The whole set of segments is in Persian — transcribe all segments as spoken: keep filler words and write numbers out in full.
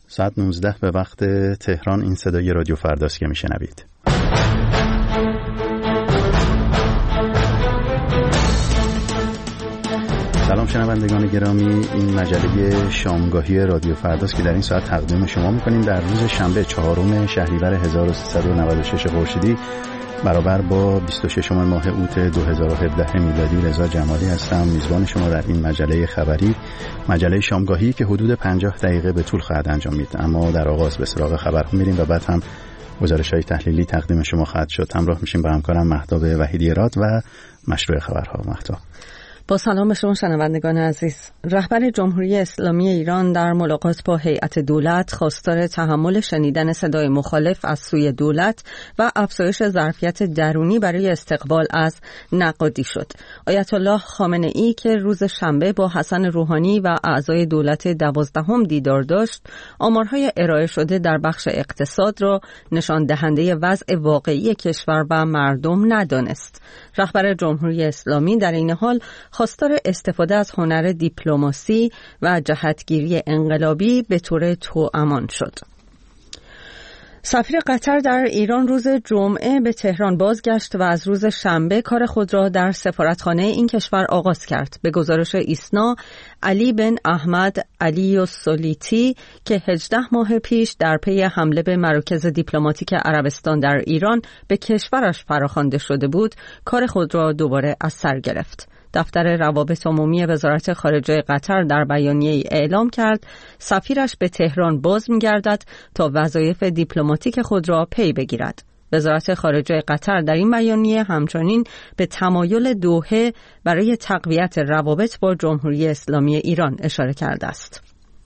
ساعت نوزده به وقت تهران. این صدای رادیو فرداست که میشنوید. سلام شنوندگان گرامی، این مجله شامگاهی رادیو فرداست که در این ساعت تقدیم شما میکنیم در روز شنبه چهارم شهریور هزار و سیصد و نود و شش خورشیدی برابر با بیست و ششم ماه اوت دو هزار و هفده میلادی. رضا جمالی هستم، میزبان شما در این مجله خبری، مجله شامگاهی که حدود پنجاه دقیقه به طول خواهد انجام میده. اما در آغاز به سراغ خبرها میریم و بعد هم گزارش‌های تحلیلی تقدیم شما خواهد شد. همراه میشیم با همکارم مهتاب وحیدی‌راد و مشروع خبرها. مهتاب، با سلام به شما شنوندگان عزیز. رهبر جمهوری اسلامی ایران در ملاقات با هیئت دولت خواستار تحمل شنیدن صدای مخالف از سوی دولت و افزایش ظرفیت درونی برای استقبال از نقادی شد. آیت الله خامنه ای که روز شنبه با حسن روحانی و اعضای دولت دوازدهم دیدار داشت، آمارهای ارائه شده در بخش اقتصاد را نشان دهنده وضع واقعی کشور و مردم ندانست. رهبر جمهوری اسلامی در این حال خواستار استفاده از هنر دیپلماسی و جهتگیری انقلابی به طور توامان شد. سفیر قطر در ایران روز جمعه به تهران بازگشت و از روز شنبه کار خود را در سفارتخانه این کشور آغاز کرد. به گزارش ایسنا، علی بن احمد علی السلیتی که هجده ماه پیش در پی حمله به مراکز دیپلماتیک عربستان در ایران به کشورش فراخوانده شده بود، کار خود را دوباره از سر گرفت. دفتر روابط عمومی وزارت خارجه قطر در بیانیه‌ای اعلام کرد سفیرش به تهران باز می‌گردد تا وظایف دیپلماتیک خود را پی بگیرد. وزارت خارجه قطر در این بیانیه همچنین به تمایل دوحه برای تقویت روابط با جمهوری اسلامی ایران اشاره کرده است.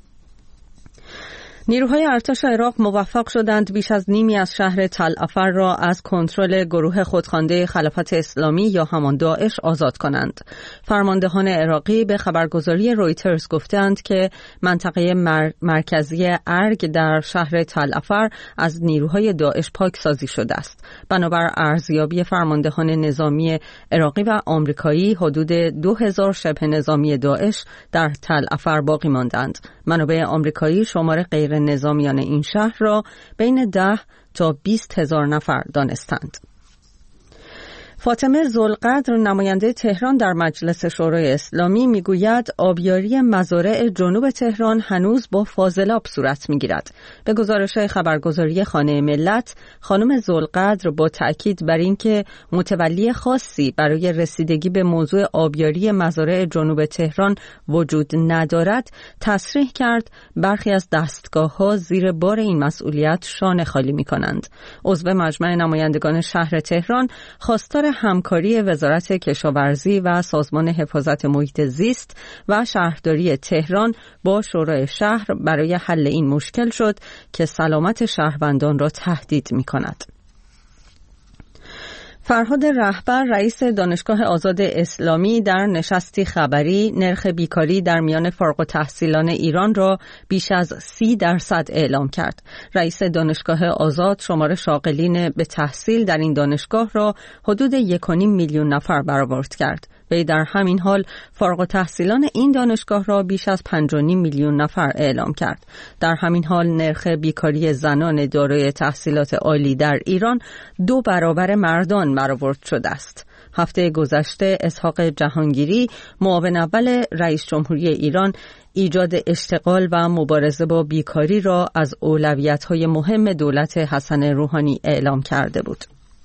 نیروهای ارتش عراق موفق شدند بیش از نیمی از شهر تل افر را از کنترل گروه خودخوانده خلافت اسلامی یا همان داعش آزاد کنند. فرماندهان عراقی به خبرگزاری رویترز گفتند که منطقه مر... مرکزی ارگ در شهر تل افر از نیروهای داعش پاکسازی شده است. بنابر ارزیابی فرماندهان نظامی عراقی و آمریکایی، حدود دو هزار شبه نظامی داعش در تل افر باقی ماندند. منابع آمریکایی شمار غیر نظامیان این شهر را بین ده تا بیست هزار نفر دانستند. فاطمه ذوالقدر، نماینده تهران در مجلس شورای اسلامی، میگوید آبیاری مزارع جنوب تهران هنوز با فاضلاب صورت میگیرد. به گزارش خبرگزاری خانه ملت، خانم ذوالقدر با تأکید بر اینکه متولی خاصی برای رسیدگی به موضوع آبیاری مزارع جنوب تهران وجود ندارد، تصریح کرد برخی از دستگاه‌ها زیر بار این مسئولیت شانه خالی می‌کنند. عضو مجمع نمایندگان شهر تهران خواستار همکاری وزارت کشاورزی و سازمان حفاظت محیط زیست و شهرداری تهران با شورای شهر برای حل این مشکل شد که سلامت شهروندان را تهدید می‌کند. فرهاد رهبر، رئیس دانشگاه آزاد اسلامی، در نشستی خبری نرخ بیکاری در میان فارغ التحصیلان ایران را بیش از سی درصد اعلام کرد. رئیس دانشگاه آزاد شمار شاغلین به تحصیل در این دانشگاه را حدود یک و نیم میلیون نفر برآورد کرد. وی در همین حال فارغ التحصیلان این دانشگاه را بیش از پنج و نیم میلیون نفر اعلام کرد. در همین حال نرخ بیکاری زنان دارای تحصیلات عالی در ایران دو برابر مردان برآورد شده است. هفته گذشته اسحاق جهانگیری، معاون اول رئیس جمهوری ایران، ایجاد اشتغال و مبارزه با بیکاری را از اولویت‌های مهم دولت حسن روحانی اعلام کرده بود.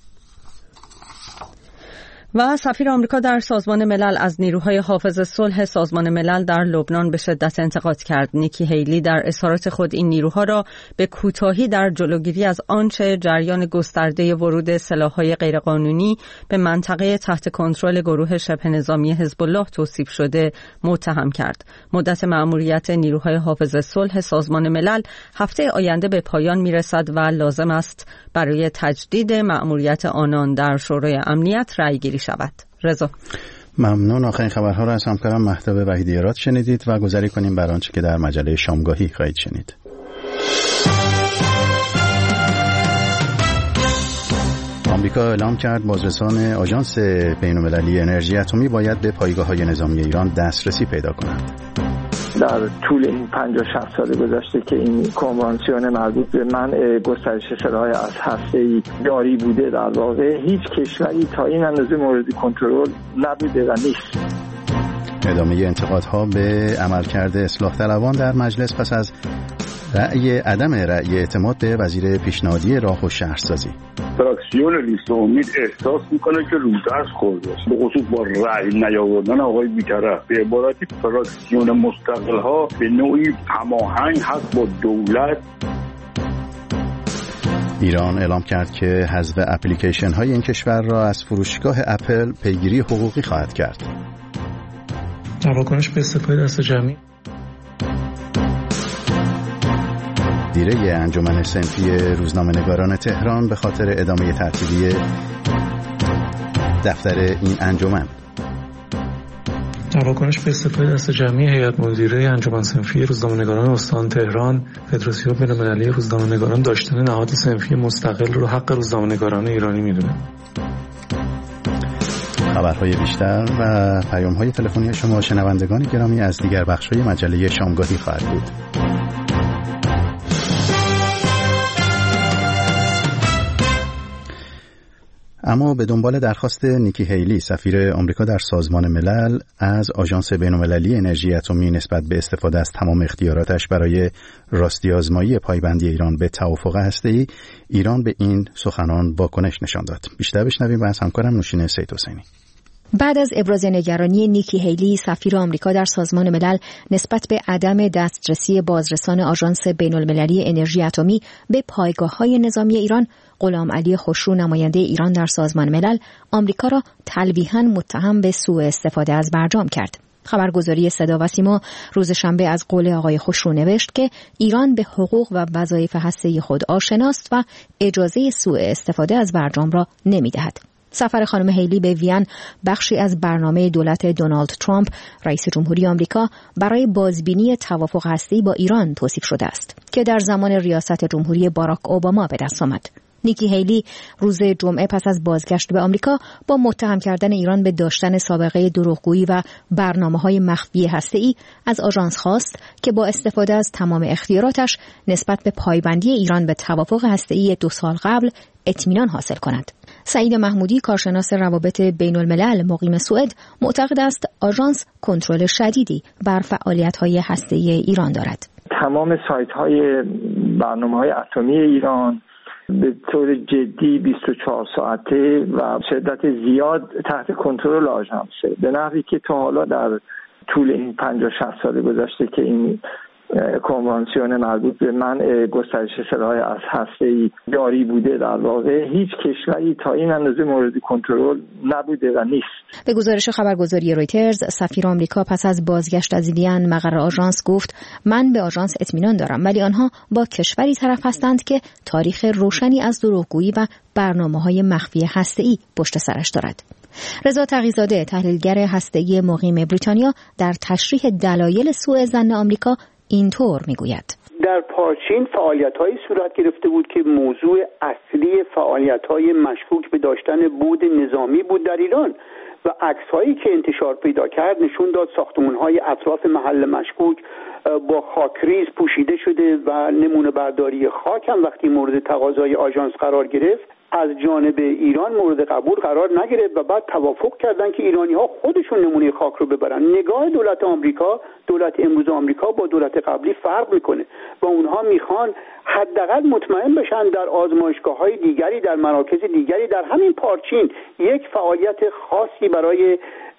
و سفیر آمریکا در سازمان ملل از نیروهای حافظ صلح سازمان ملل در لبنان به شدت انتقاد کرد. نیکی هیلی در اظهارات خود این نیروها را به کوتاهی در جلوگیری از آنچه جریان گسترده ورود سلاح‌های غیرقانونی به منطقه تحت کنترل گروه شبه نظامی حزب الله توصیف شده متهم کرد. مدت مأموریت نیروهای حافظ صلح سازمان ملل هفته آینده به پایان میرسد و لازم است برای تجدید مأموریت آنان در شورای امنیت رأی‌گیری شود. رضا، ممنون. آخرین خبرها را از همکارم مهتاب وحیدی‌راد شنیدید و گذری کنیم بر آنچه که در مجله شامگاهی خواهید شنید. آمریکا اعلام کرد بازرسان آژانس بین‌المللی انرژی اتمی باید به پایگاه‌های نظامی ایران دسترسی پیدا کنند. در طول این پنجاه شصت سال گذشته که این کنوانسیون مربوط به منع گسترش سلاح از هسته‌ای جاری بوده، در واقع هیچ کشوری تا این اندازه مورد کنترل نبوده و نیست. ادامه انتقادها به عملکرد اصلاح طلبان در مجلس پس از رأی عدم رأی اعتماد به وزیر پیشنهادی راه و شهرسازی. فراکسیون لیست امید احساس میکنه که روزدرس خورده، به خصوص با رأی نیاوردن آقای بیطرف. به عبارتی فراکسیون مستقل ها به نوعی هماهنگ هست با دولت. ایران اعلام کرد که حذف اپلیکیشن های این کشور را از فروشگاه اپل پیگیری حقوقی خواهد کرد. در واکنش به استعفای دست جمعی دیره انجمن صنفی روزنامه‌نگاران تهران به خاطر ادامه تعطیلی دفتر این انجمن. در واکنش به استعفای دست جمعی هیئت مدیره انجمن صنفی روزنامه‌نگاران استان تهران، فدراسیون بین‌المللی روزنامه‌نگاران داشتن نهاد صنفی مستقل رو حق روزنامه‌نگاران ایرانی می‌دونه. خبرهای بیشتر و پیام‌های تلفنی شما شنوندگان گرامی از دیگر بخش‌های مجله شامگاهی خواهد بود. اما به دنبال درخواست نیکی هیلی سفیر آمریکا در سازمان ملل از آژانس بین‌المللی انرژی اتمی نسبت به استفاده از تمام اختیاراتش برای راستی آزمایی پایبندی ایران به توافق هسته‌ای، ایران به این سخنان واکنش نشان داد. بیشتر بشنویم از همکارم نوشین سید حسینی. بعد از ابراز نگرانی نیکی هیلی سفیر آمریکا در سازمان ملل نسبت به عدم دسترسی بازرسان آژانس بین‌المللی انرژی اتمی به پایگاه‌های نظامی ایران، غلام علی خوشرو نماینده ایران در سازمان ملل آمریکا را تلویحاً متهم به سوء استفاده از برجام کرد. خبرگزاری صدا و سیما روز شنبه از قول آقای خوشرو نوشت که ایران به حقوق و وظایف هسته‌ای خود آشناست و اجازه سوء استفاده از برجام را نمی‌دهد. سفر خانم هیلی به وین بخشی از برنامه دولت دونالد ترامپ رئیس جمهوری آمریکا برای بازبینی توافق هسته‌ای با ایران توصیف شده است که در زمان ریاست جمهوری باراک اوباما به دست آمد. نیکی هیلی روز جمعه پس از بازگشت به آمریکا با متهم کردن ایران به داشتن سابقه دروغگویی و برنامه‌های مخفی هسته‌ای از آژانس خواست که با استفاده از تمام اختیاراتش نسبت به پایبندی ایران به توافق هسته‌ای دو سال قبل اطمینان حاصل کند. سعید محمودی کارشناس روابط بین الملل مقیم سوئد معتقد است آژانس کنترل شدیدی بر فعالیت‌های هسته‌ای ایران دارد. تمام سایت‌های برنامه‌های اتمی ایران به طور جدی بیست و چهار ساعته و شدت زیاد تحت کنترل آژانسه، به نحوی که تا حالا در طول این پنجاه شصت سال گذشته که این کنوانسیون مربوط به منع گسترش سلاح از هسته‌ای جاری بوده، در واقع هیچ کشوری تا این اندازه مورد کنترل نبوده و نیست. به گزارش خبرگزاری رویترز، سفیر آمریکا پس از بازگشت از وین مقر آژانس گفت من به آژانس اطمینان دارم، ولی آنها با کشوری طرف هستند که تاریخ روشنی از دروغگویی و برنامه‌های مخفی هسته‌ای پشت سرش دارد. رضا تقی‌زاده تحلیلگر هسته‌ای مقیم بریتانیا در تشریح دلایل سوء ظن آمریکا اینطور میگوید: در پارچین فعالیت‌هایی صورت گرفته بود که موضوع اصلی فعالیت‌های مشکوک به داشتن بود نظامی بود در ایران و عکس‌هایی که انتشار پیدا کرد نشون داد ساختمان‌های اطراف محل مشکوک با خاکریز پوشیده شده و نمونه برداری خاک هم وقتی مورد تقاضای آژانس قرار گرفت از جانب ایران مورد قبول قرار نگرفت و بعد توافق کردن که ایرانی‌ها خودشون نمونه خاک رو ببرن. نگاه دولت آمریکا، دولت امروز آمریکا با دولت قبلی فرق میکنه و اونها میخوان حداقل مطمئن بشن در آزمایشگاه‌های دیگری، در مراکز دیگری در همین پارچین یک فعالیت خاصی برای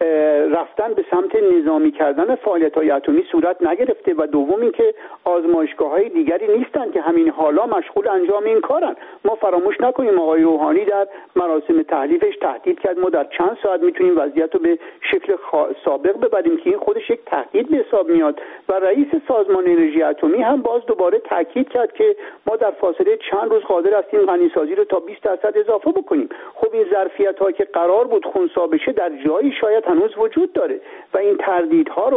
رفتن به سمت نظامی کردن فعالیت‌های اتمی صورت نگرفته و دوم اینکه آزمایشگاه‌های دیگری نیستن که همین حالا مشغول انجام این کارن. ما فراموش نکنیم آقای روحانی در مراسم تحلیفش تهدید کرد ما در چند ساعت میتونیم وضعیت رو به شکل سابق ببریم که این خودش یک تهدید به حساب میاد و رئیس سازمان انرژی اتمی هم باز دوباره تاکید کرد که ما در فاصله چند روز قادر هستیم غنیسازی رو تا بیست درصد اضافه بکنیم. خب این ظرفیت ها که قرار بود خنثی بشه در جایی شاید هنوز وجود داره و این تردیدها رو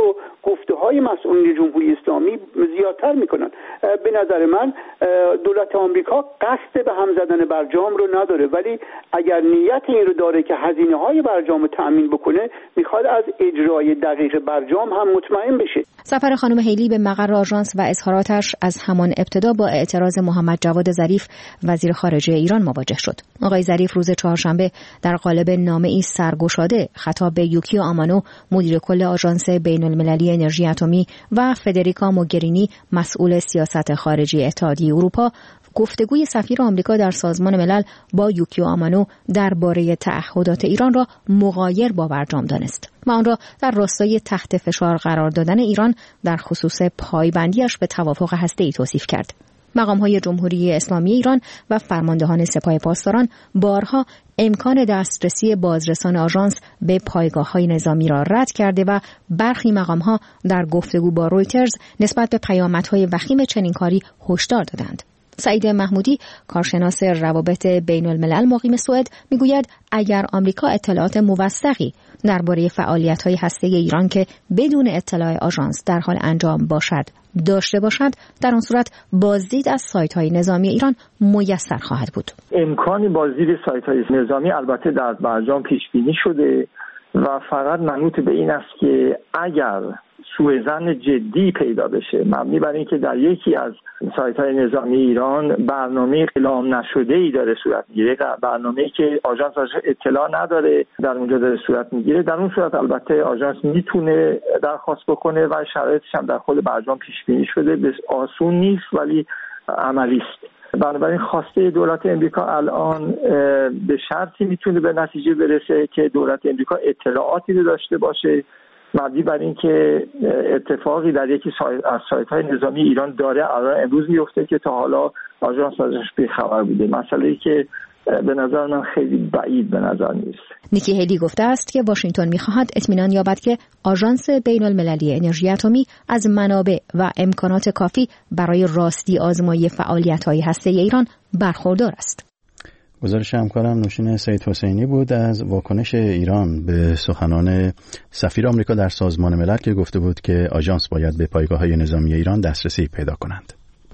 گفته‌های مسئولین جمهوری اسلامی زیادتر میکنن. به نظر من دولت آمریکا قصد به هم زدن برجام رو نداره، ولی اگر نیت این رو داره که هزینه‌های برجام رو تأمین بکنه، میخواد از اجرای دقیق برجام هم مطمئن بشه. سفر خانم هیلی به مقر آژانس و اظهاراتش از همان ابتدا با اعتراض محمد جواد ظریف وزیر خارجه ایران مواجه شد. آقای ظریف روز چهارشنبه در قالب نامه‌ای سرگشاده خطاب به یوکیو آمانو مدیر کل آژانس بین‌المللی انرژی اتمی و فدریکا موگرینی مسئول سیاست خارجی اتحادیه اروپا گفتگوی سفیر آمریکا در سازمان ملل با یوکیو آمانو درباره تعهدات ایران را مغایر با برجام دانست و آن را در راستای تحت فشار قرار دادن ایران در خصوص پایبندیش به توافق هسته‌ای توصیف کرد. مقام‌های جمهوری اسلامی ایران و فرماندهان سپاه پاسداران بارها امکان دسترسی بازرسان آژانس به پایگاه‌های نظامی را رد کرده و برخی مقام‌ها در گفتگو با رویترز نسبت به پیامدهای وخیم چنین کاری هشدار دادند. سعید محمودی کارشناس روابط بین الملل مقیم سوئد میگوید اگر آمریکا اطلاعات موثقی درباره فعالیت‌های هسته‌ای ایران که بدون اطلاع آژانس در حال انجام باشد داشته باشد، در آن صورت بازدید از سایت‌های نظامی ایران میسر خواهد بود. امکانی بازدید سایت‌های نظامی البته در برجام پیش بینی شده و فقط منوط به این است که اگر سوءظن جدی پیدا بشه مبنی بر اینکه در یکی از سایت‌های نظامی ایران برنامه اعلام نشده‌ای داره صورت میگیره، برنامه‌ای که آژانس اطلاع نداره در اونجا داره صورت میگیره، در اون صورت البته آژانس میتونه درخواست بکنه و شرایطش هم در خود برجام پیش بینی شده. بس آسون نیست ولی عملی است. بنابراین خواسته دولت امریکا الان به شرطی میتونه به نتیجه برسه که دولت امریکا اطلاعاتی رو داشته باشه مبنی بر اینکه اتفاقی در یکی از سایت‌های نظامی ایران داره الان امروز میفته که تا حالا آژانس ازش بی‌خبر بوده، مسئله‌ای که به نظر من خیلی بعید به نظر نیست. نیکی هیلی گفته است که واشنگتن می‌خواهد اطمینان یابد که آژانس بین‌المللی انرژی اتمی از منابع و امکانات کافی برای راستی آزمایی فعالیت‌های هسته‌ای ایران برخوردار است. گزارش همکارم نوشین سید حسینی بود از واکنش ایران به سخنان سفیر آمریکا در سازمان ملل که گفته بود که آژانس باید به پایگاه‌های نظامی ایران دسترسی پیدا کنند.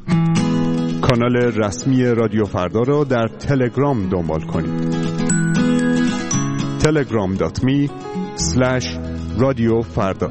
کانال رسمی رادیو فردا را در تلگرام دنبال کنید. تلگرام دات می اسلش رادیو فردا.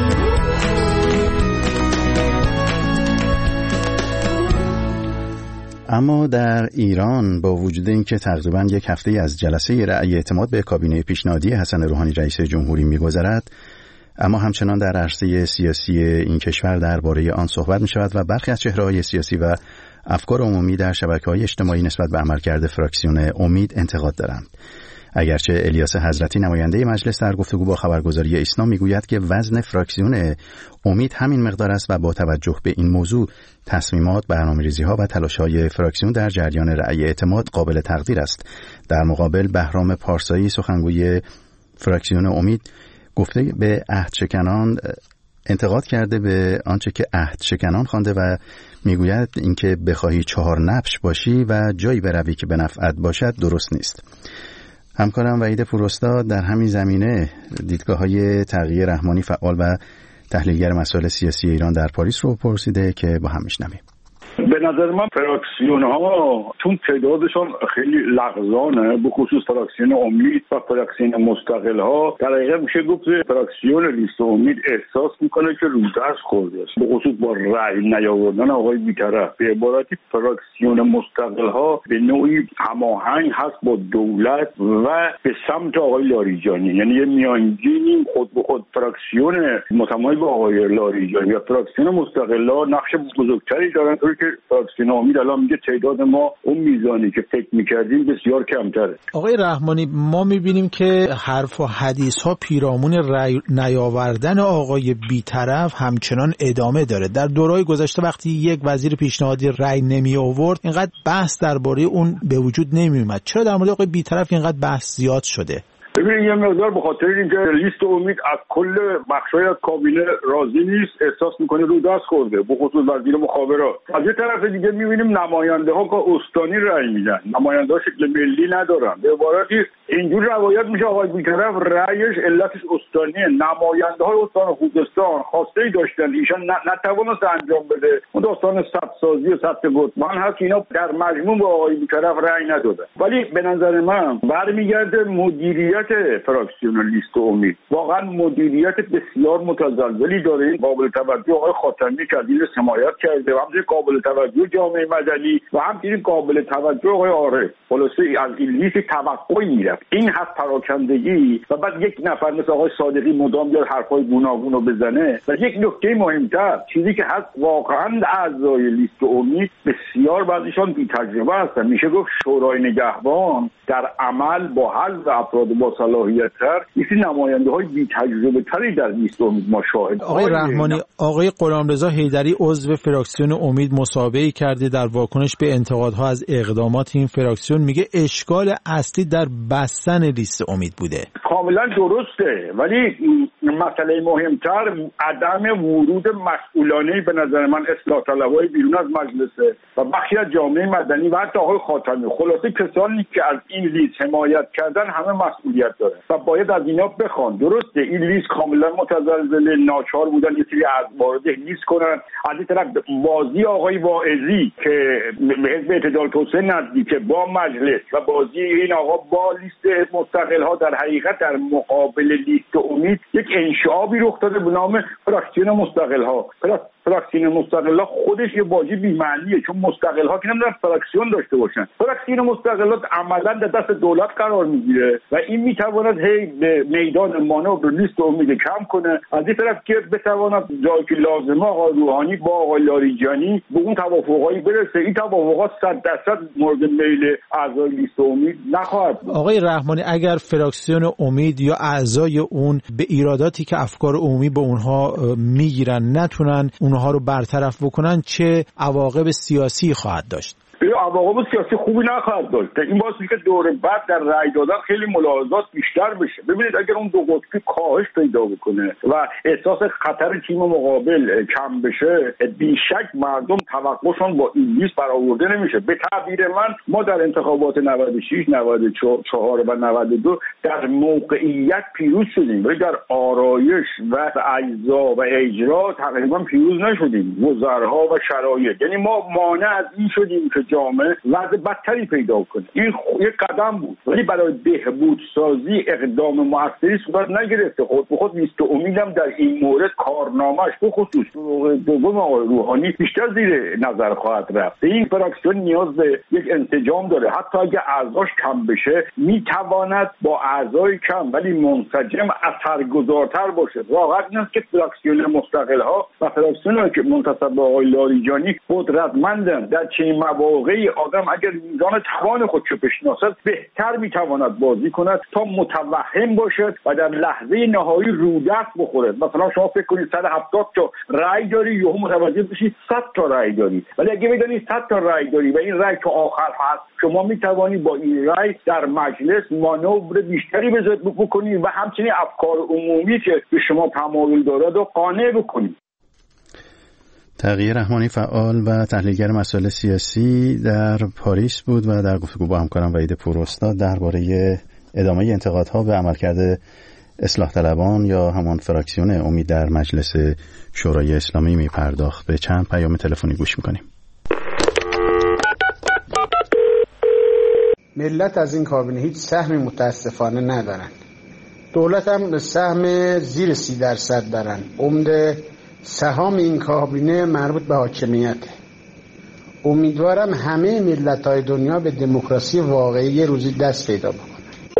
اما در ایران با وجود اینکه تقریباً یک هفته از جلسه رأی اعتماد به کابینه پیشنهادی حسن روحانی رئیس جمهوری می‌گذرد، اما همچنان در عرصه سیاسی این کشور درباره آن صحبت می‌شود و برخی از چهره‌های سیاسی و افکار عمومی در شبکه‌های اجتماعی نسبت به عملکرد فراکسیون امید انتقاد دارند. اگرچه الیاس حضرتی نماینده مجلس در گفتگو با خبرگزاری ایسنا میگوید که وزن فراکسیون امید همین مقدار است و با توجه به این موضوع تصمیمات، برنامه‌ریزی‌ها و تلاش‌های فراکسیون در جریان رأی اعتماد قابل تقدیر است. در مقابل بهرام پارسایی سخنگوی فراکسیون امید گفته به عهدشکنان انتقاد کرده به آنچه که عهدشکنان خوانده و میگوید اینکه بخواهی چهار نبش باشی و جایی بروی که به نفعت باشد درست نیست. همکارم وحید پوراستاد در همین زمینه دیدگاه‌های تغییر رحمانی فعال و تحلیلگر مسائل سیاسی ایران در پاریس رو پرسیده که با هم میشنویم. به نظر من فراکسیون ها چون تعدادشان خیلی لغزانه، به خصوص فراکسیون امید و فراکسیون مستقل ها، در حقیقت میشه گفت فراکسیون لیست امید احساس میکنه که رودرس خورده است، به خصوص با رأی نیاوردن آقای بیطرف. به عبارتی فراکسیون مستقل ها به نوعی هماهنگ هست با دولت و به سمت آقای لاریجانی، یعنی یه میانگینی خود به خود فراکسیون متمایل با آقای لاریجانی و فراکسیون مستقل ها نقش بزرگتری دارن که فراکسیون امید الان میگه تعداد ما اون میزانی که فکر میکردیم بسیار کمتره. آقای رحمانی، ما میبینیم که حرف و حدیث ها پیرامون رأی نیاوردن آقای بیطرف همچنان ادامه داره. در دورهای گذشته وقتی یک وزیر پیشنهادی رأی نمی آورد اینقدر بحث درباره اون به وجود نمی اومد. چرا در مورد آقای بیطرف اینقدر بحث زیاد شده؟ ببینید یه مقدار به خاطر اینکه لیست امید از کل بخشای از کابینه راضی نیست، احساس میکنه رو دست خورده، به خصوص وزیر مخابرات. از یه طرف دیگه میبینیم نماینده ها که استانی رأی میدن، نماینده ها شکل ملی ندارن. به عبارتی اینجور روایت میشه آقای بیطرف رأیش علتش استانیه. نماینده های استان خوزستان خواسته ای داشتن ایشان نتوانست انجام بده، اون داستان سد سازی و سد گتمان هست، اینا در مجموع به آقای بیطرف رأی ندادن. ولی به نظر من برمیگرده مدیریت فراکسیون لیست امید واقعا مدیریت بسیار متزلزلی داره. قابل توجه آقای خاتمی که از این حمایت کرده و همچنین قابل توجه جامعه مدنی و همچنین قابل توجه آقای عارف. خلاصه از این لیست توقعی میرفت. این هست پراکندگی و بعد یک نفر مثل آقای صادقی مدام بیاد حرفای گوناگون رو بزنه. و یک نکته مهمتر چیزی که هست، واقعا اعضای لیست امید بسیار بعضیشان بی تجربه هستن. میشه گفت شورای نگهبان در عمل با حذف افراد با صلاحیت تر یکی نماینده های بی تجربه تری در لیست امید ما شاهد. آقای رحمانی، آقای غلامرضا حیدری عضو فراکسیون امید مصاحبه‌ای کرده در واکنش به انتقادها از اقدامات این فراکسیون، میگه اشکال اصلی در بستن لیست امید بوده. کاملا درسته، ولی مسئله مهمتر عدم ورود مسئولانه به نظر من اصلاح طلبای بیرون از مجلسه و بخشی از جامعه مدنی و حتی آقای خاتمی. خلاصه کسانی که از این لیست حمایت کردن همه مسئولیت داره و باید از اینا بخوان. درسته این لیست کاملا متزلزل، ناچار بودن یه سری از وارد لیست کنن. از این طرف بازی آقای واعظی که به حزب اعتدال توسعه نزدیکه با مجلس و بازی این آقا با لیست مستقل ها در حقیقت در مقابل لیست امید یک انشعابی رخ داده به نام فراکسیون مستقل ها. فراکسیون مستقل ها خودش یه واژه بی‌معنیه، چون مستقل ها که نمیدونن فراکسیون داشته باشن. فراکسیون مستقلات عملا در دست دولت قرار میگیره و این میتواند هی به میدان مانور لیست امید کم کنه. از این طرف که بتواند جایی که لازمه آقای روحانی با آقای لاریجانی به اون توافقایی برسه. این توافقات صد درصد مورد میل اعضای لیست امید نخواهد. آقای رحمانی، اگر فراکسیون امید یا اعضای اون به ایراداتی که افکار عمومی به اونها میگیرن نتونن اونها رو برطرف بکنن، چه عواقب سیاسی خواهد داشت؟ عواقب سیاسی خوبی نخواهد داشت. این باعث میشه که دور بعد در رأی دادن خیلی ملاحظات بیشتر بشه. ببینید اگر اون دو قطبی کاهش پیدا بکنه و احساس خطر تیم مقابل کم بشه، بیشک مردم توقعشون با این لیست برآورده نمیشه. به تعبیر من ما در انتخابات نود و شش، نود و چهار و نود و دو در موقعیت پیروز شدیم، ولی در آرایش و اجزا و اجرا تقریبا پیروز نشدیم. گذرها و شرایط، یعنی ما مانع از این شدیم که جامعه وضع بدتری پیدا کنه. این یک قدم بود، ولی برای بهبود سازی اقدام موثری صورت نگرفته. خود به خود لیست امیدم در این مورد کارنامه‌اش به خصوص دوم آقای روحانی بیشتر زیر نظر خواهد رفت. این فراکسیون نیاز به یک انسجام داره. حتی اگه اعضاش کم بشه میتواند با اعضای کم ولی منسجم اثرگذارتر باشه. واقعا این است که فراکسیون مستقل ها و فراکسیونی که منتسب به آقای لاریجانی قدرتمندن. در چنین مواقعی آدم اگر میزان توان خودشو بشناسد بهتر میتواند بازی کند تا متوهم باشد و در لحظه نهایی رودست بخورد. مثلا شما فکر کنید صد و هفتاد تا رأی داری، یهو متوجه بشی صد تا رأی داری، ولی اگه بدونی صد تا رأی داری و این رأی تا آخر هست، شما میتوانی با این رأی در مجلس مانور بیشتری بکنی و همچنین افکار عمومی که به شما تمایل دارد و قانع بکنی. تقی رحمانی، فعال و تحلیلگر مسائل سیاسی، در پاریس بود و در گفتگو با همکارم وحید پوراستاد درباره ادامه انتقادها به عملکرد اصلاح طلبان یا همان فراکسیون امید در مجلس شورای اسلامی می پرداخت. به چند پیام تلفنی گوش میکنیم. ملت از این کابینه هیچ سهمی متاسفانه ندارن. دولت هم سهم زیر سی درصد دارن. عمده سهام این کابینه مربوط به حاکمیته. امیدوارم همه ملت‌های دنیا به دموکراسی واقعی روزی دست پیدا بکنن.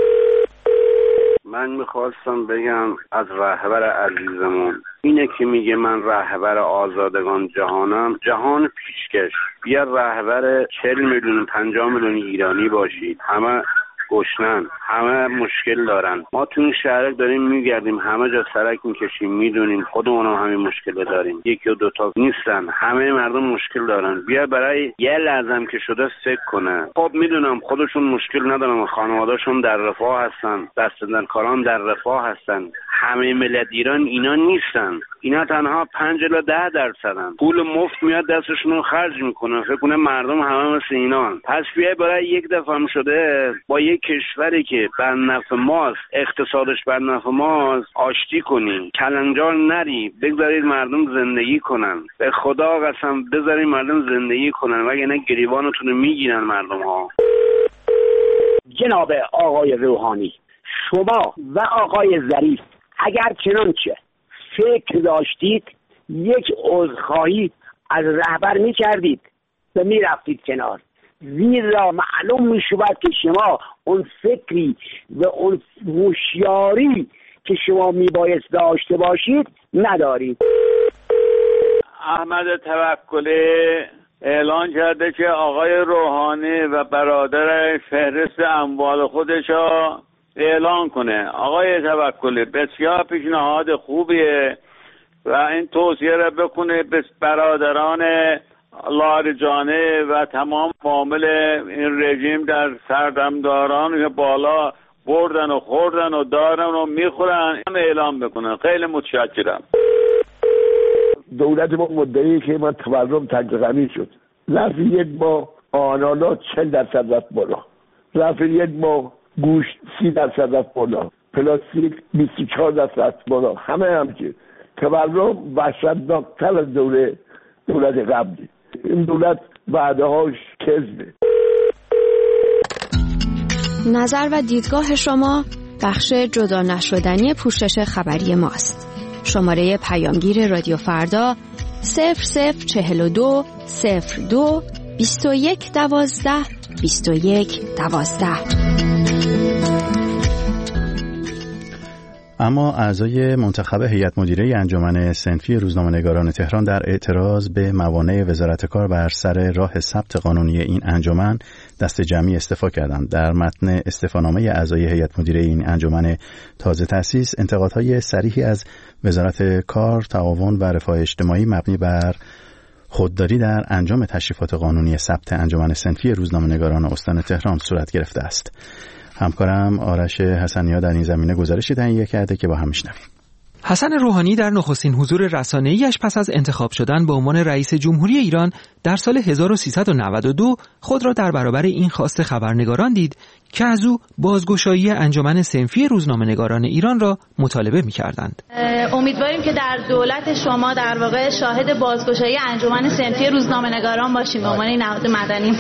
من میخواستم بگم از رهبر عزیزمون اینه که میگه من رهبر آزادگان جهانم، جهان پیشکش. بیا رهبر چهل میلیون پنجاه میلیون ایرانی باشید، همه گشنن، همه مشکل دارن. ما تو این شهر داریم میگردیم، همه جا سرک میکشیم، میدونیم خودمون هم همین مشکل داریم. یکی و دو تا نیستن، همه مردم مشکل دارن. بیا برای یه لحظه که شده فکر کنه. خب میدونم خودشون مشکل ندارن، خانواده‌شون در رفاه هستن، دستندرکاران در رفاه هستن. همه ملت ایران اینا نیستن. اینا تنها پنج الی ده درصدن. پول مفت میاد دستشون رو خرج میکنن. فکر کنه مردم همه مثل اینان. پس بیای برای یک دفعه هم شده با یک کشوری که بر نفع ماست، اقتصادش بر نفع ماست، آشتی کنی، کلنجار نری، بگذارید مردم زندگی کنن. به خدا قسم بذارید مردم زندگی کنن، وگرنه گریبانتون رو میگیرن مردم ها. جناب آقای روحانی، شما و آقای ظریف اگر چنانچه فکر داشتید یک عذرخواهی از رهبر می کردید و می رفتید کنار، زیرا معلوم می شود که شما اون فکری و اون هوشیاری که شما می بایست داشته باشید ندارید. احمد توکلی اعلان کرده که آقای روحانی و برادرش فهرست اموال خودشو اعلان کنه. آقای توکلی بسیار پیشنهاد خوبیه و این توصیه را بکنه به برادران لاریجانه و تمام معامل این رژیم در سردمداران که بالا بردن و خوردن و دارن و میخورن اعلام بکنن. خیلی متشکرم. دولت ما مدعیه که من تورم تقریبی شد. ظرف یک ماه آنانا چهل درصد رفت بالا، ظرف یک ماه گوشت سی درصد رفت بالا، پلاستیک بیست و چهار درصد رفت بالا. همه همچه تورم وحشتناکتر از دوره دولت قبلی. این دولت وعده هاش کذبه. نظر و دیدگاه شما بخش جدا نشدنی پوشش خبری ماست. شماره پیامگیر رادیو فردا صفر صفر چهل و دو صفر دو بیست و یک دوازده بیست و یک دوازده. اما اعضای منتخب هیئت مدیره انجمن صنفی روزنامه‌نگاران تهران در اعتراض به موانع وزارت کار بر سر راه ثبت قانونی این انجمن دست جمعی استعفا کردند. در متن استعفانامه اعضای هیئت مدیره این انجمن تازه تأسیس انتقادهای صریحی از وزارت کار، تعاون و رفاه اجتماعی مبنی بر خودداری در انجام تشریفات قانونی ثبت انجمن صنفی روزنامه‌نگاران استان تهران صورت گرفته است. همکارم آرش حسنی‌ها در این زمینه گزارشی تهیه کرده که با هم میشنویم. حسن روحانی در نخستین حضور رسانه‌ایش پس از انتخاب شدن به عنوان رئیس جمهوری ایران در سال هزار و سیصد و نود و دو خود را در برابر این خواست خبرنگاران دید که از او بازگشایی انجمن صنفی روزنامه‌نگاران ایران را مطالبه می‌کردند. امیدواریم که در دولت شما در واقع شاهد بازگشایی انجمن صنفی روزنامه‌نگاران باشیم به عنوان نهاد مدنی.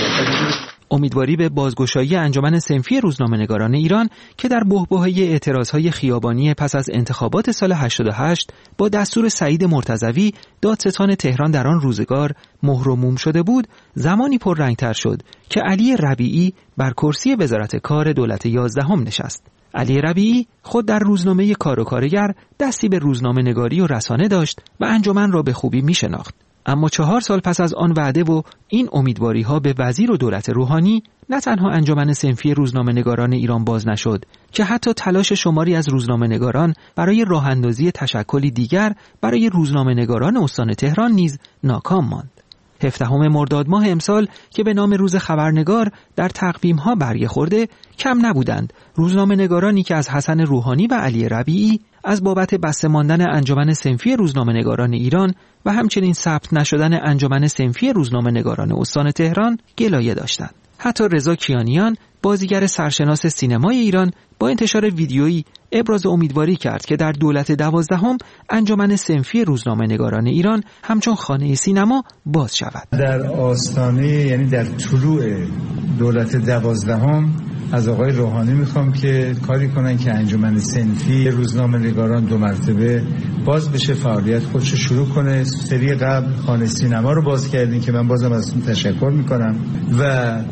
امیدواری به بازگشایی انجمن صنفی روزنامه‌نگاران ایران که در بحبوحه اعتراضهای خیابانی پس از انتخابات سال هشتاد و هشت با دستور سعید مرتضوی دادستان تهران در آن روزگار مهر و موم شده بود، زمانی پررنگتر شد که علی ربیعی بر کرسی وزارت کار دولت یازدهم نشست. علی ربیعی خود در روزنامه کار و کارگر دستی به روزنامه‌نگاری و رسانه داشت و انجمن را به خوبی می‌شناخت. اما چهار سال پس از آن وعده و این امیدواری‌ها به وزیر و دولت روحانی، نه تنها انجمن صنفی روزنامه‌نگاران ایران باز نشد که حتی تلاش شماری از روزنامه‌نگاران برای راه‌اندازی تشکلی دیگر برای روزنامه‌نگاران استان تهران نیز ناکام ماند. هفدهم مرداد ماه امسال که به نام روز خبرنگار در تقویم‌ها برگه خورده، کم نبودند روزنامه‌نگارانی که از حسن روحانی و علی ربیعی از بابت بسته ماندن انجمن صنفی روزنامه‌نگاران ایران و همچنین ثبت نشدن انجمن صنفی روزنامه‌نگاران استان تهران گلایه داشتند. حتی رضا کیانیان، بازیگر سرشناس سینمای ایران، با انتشار ویدیویی ابراز امیدواری کرد که در دولت دوازدهم انجمن صنفی روزنامه‌نگاران ایران همچون خانه سینما باز شود. در آستانه یعنی در طلوع دولت دوازدهم از آقای روحانی میخوام که کاری کنن که انجمن صنفی روزنامه‌نگاران دو مرتبه باز بشه، فعالیت خودش شروع کنه. سری قبل خانه سینما رو باز کردیم که من بازم ازتون تشکر میکنم و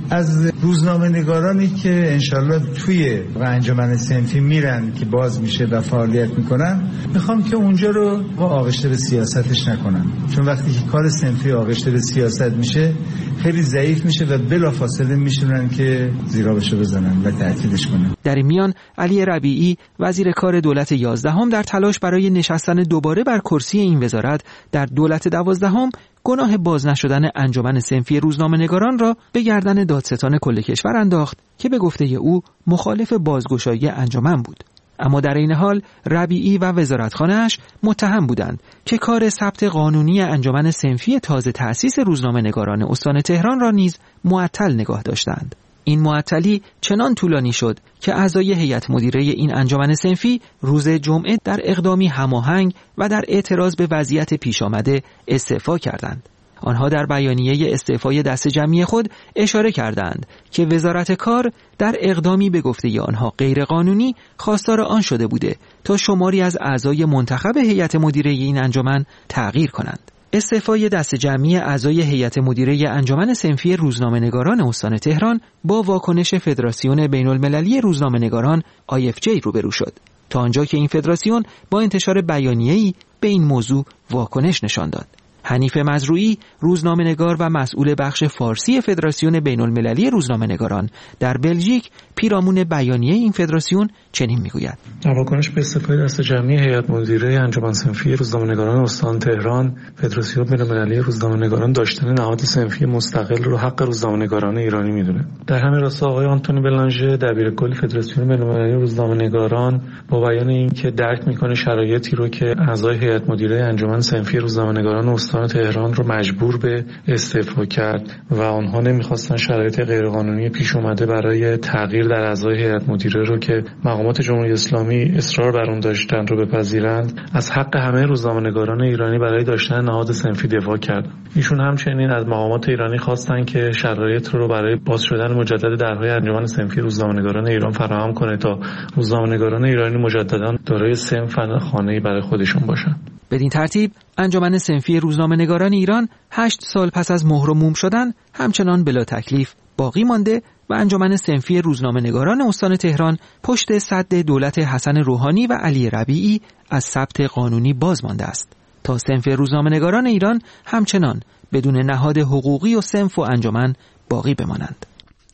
از روزنامه نگارانی که انشالله توی انجمن صنفی میرن که باز میشه و فعالیت میکنن، میخوام که اونجا رو با آغشته به سیاستش نکنن، چون وقتی که کار صنفی آغشته به سیاست میشه خیلی ضعیف میشه و بلافاصله میشونن که زیرابشو بزنن و تأکیدش کنن. در این میان علی ربیعی وزیر کار دولت یازدهم در تلاش برای نشستن دوباره بر کرسی این وزارت در دولت دوازدهم گناه باز نشدن انجمن صنفی روزنامه‌نگاران را به گردن دادستان کل کشور انداخت که به گفته او مخالف بازگشایی انجمن بود. اما در این حال ربیعی و وزارتخانه‌اش متهم بودند که کار ثبت قانونی انجمن صنفی تازه تأسیس روزنامه‌نگاران استان تهران را نیز معطل نگاه داشتند. این معطلی چنان طولانی شد که اعضای هیئت مدیره این انجمن صنفی روز جمعه در اقدامی هماهنگ و در اعتراض به وضعیت پیش آمده استعفا کردند. آنها در بیانیه استعفای دست جمعی خود اشاره کردند که وزارت کار در اقدامی به گفته آنها غیرقانونی خواستار آن شده بوده تا شماری از اعضای منتخب هیئت مدیره این انجمن تغییر کنند. استعفای دست جمعی اعضای هیئت مدیره انجمن صنفی روزنامه‌نگاران استان تهران با واکنش فدراسیون بین‌المللی روزنامه‌نگاران آی اف جی روبرو شد، تا آنجا که این فدراسیون با انتشار بیانیه‌ای به این موضوع واکنش نشان داد. حنیف مزروعی، روزنامه‌نگار و مسئول بخش فارسی فدراسیون بین‌المللی روزنامه‌نگاران در بلژیک، پیرامون بیانیه این فدراسیون چنین میگوید: در واکنش به استعفای دست جمعی هیئت مدیره انجمن صنفی روزنامه‌نگاران استان تهران، فدراسیون بین‌المللی روزنامه‌نگاران داشتن نهاد صنفی مستقل رو حق روزنامه‌نگاران ایرانی میدونه. در همین راستا آقای آنتونی بلانژه، دبیرکل فدراسیون بین‌المللی روزنامه‌نگاران، با بیان اینکه درک میکنه شرایطی رو که اعضای هیئت مدیره انجمن صنفی روزنامه‌نگاران استان تهران رو مجبور به استعفا کرد و آنها نمیخواستن شرایط غیرقانونی پیش اومده برای تغییر در اعضای هیئت مدیره رو که مقامات جمهوری اسلامی اصرار بر اون داشتن رو بپذیرند، از حق همه روزنامه‌نگاران ایرانی برای داشتن نهاد صنفی دفاع کرد. ایشون همچنین از مقامات ایرانی خواستن که شرایط رو برای باز شدن مجدد درهای انجمن صنفی روزنامه‌نگاران ایران فراهم کنه تا روزنامه‌نگاران ایرانی مجددا دارای صنف خانه‌ای برای خودشون باشن. بدین ترتیب انجمن صنفی روزنامه‌نگاران ایران هشت سال پس از مهر و موم شدن همچنان بلا تکلیف باقی مانده و انجمن صنفی روزنامه‌نگاران استان تهران پشت سد دولت حسن روحانی و علی ربیعی از ثبت قانونی باز مانده است تا صنف روزنامه‌نگاران ایران همچنان بدون نهاد حقوقی و صنف و انجمن باقی بمانند.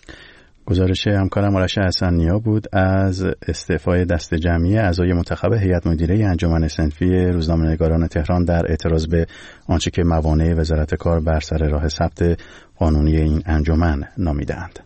گزارش همکارم آرش حسن‌نیا بود از استعفای دست جمعی اعضای منتخب هیئت مدیره انجمن صنفی روزنامه‌نگاران تهران در اعتراض به آنچه که موانع وزارت کار بر سر راه ثبت قانونی این انجمن نامیده‌اند.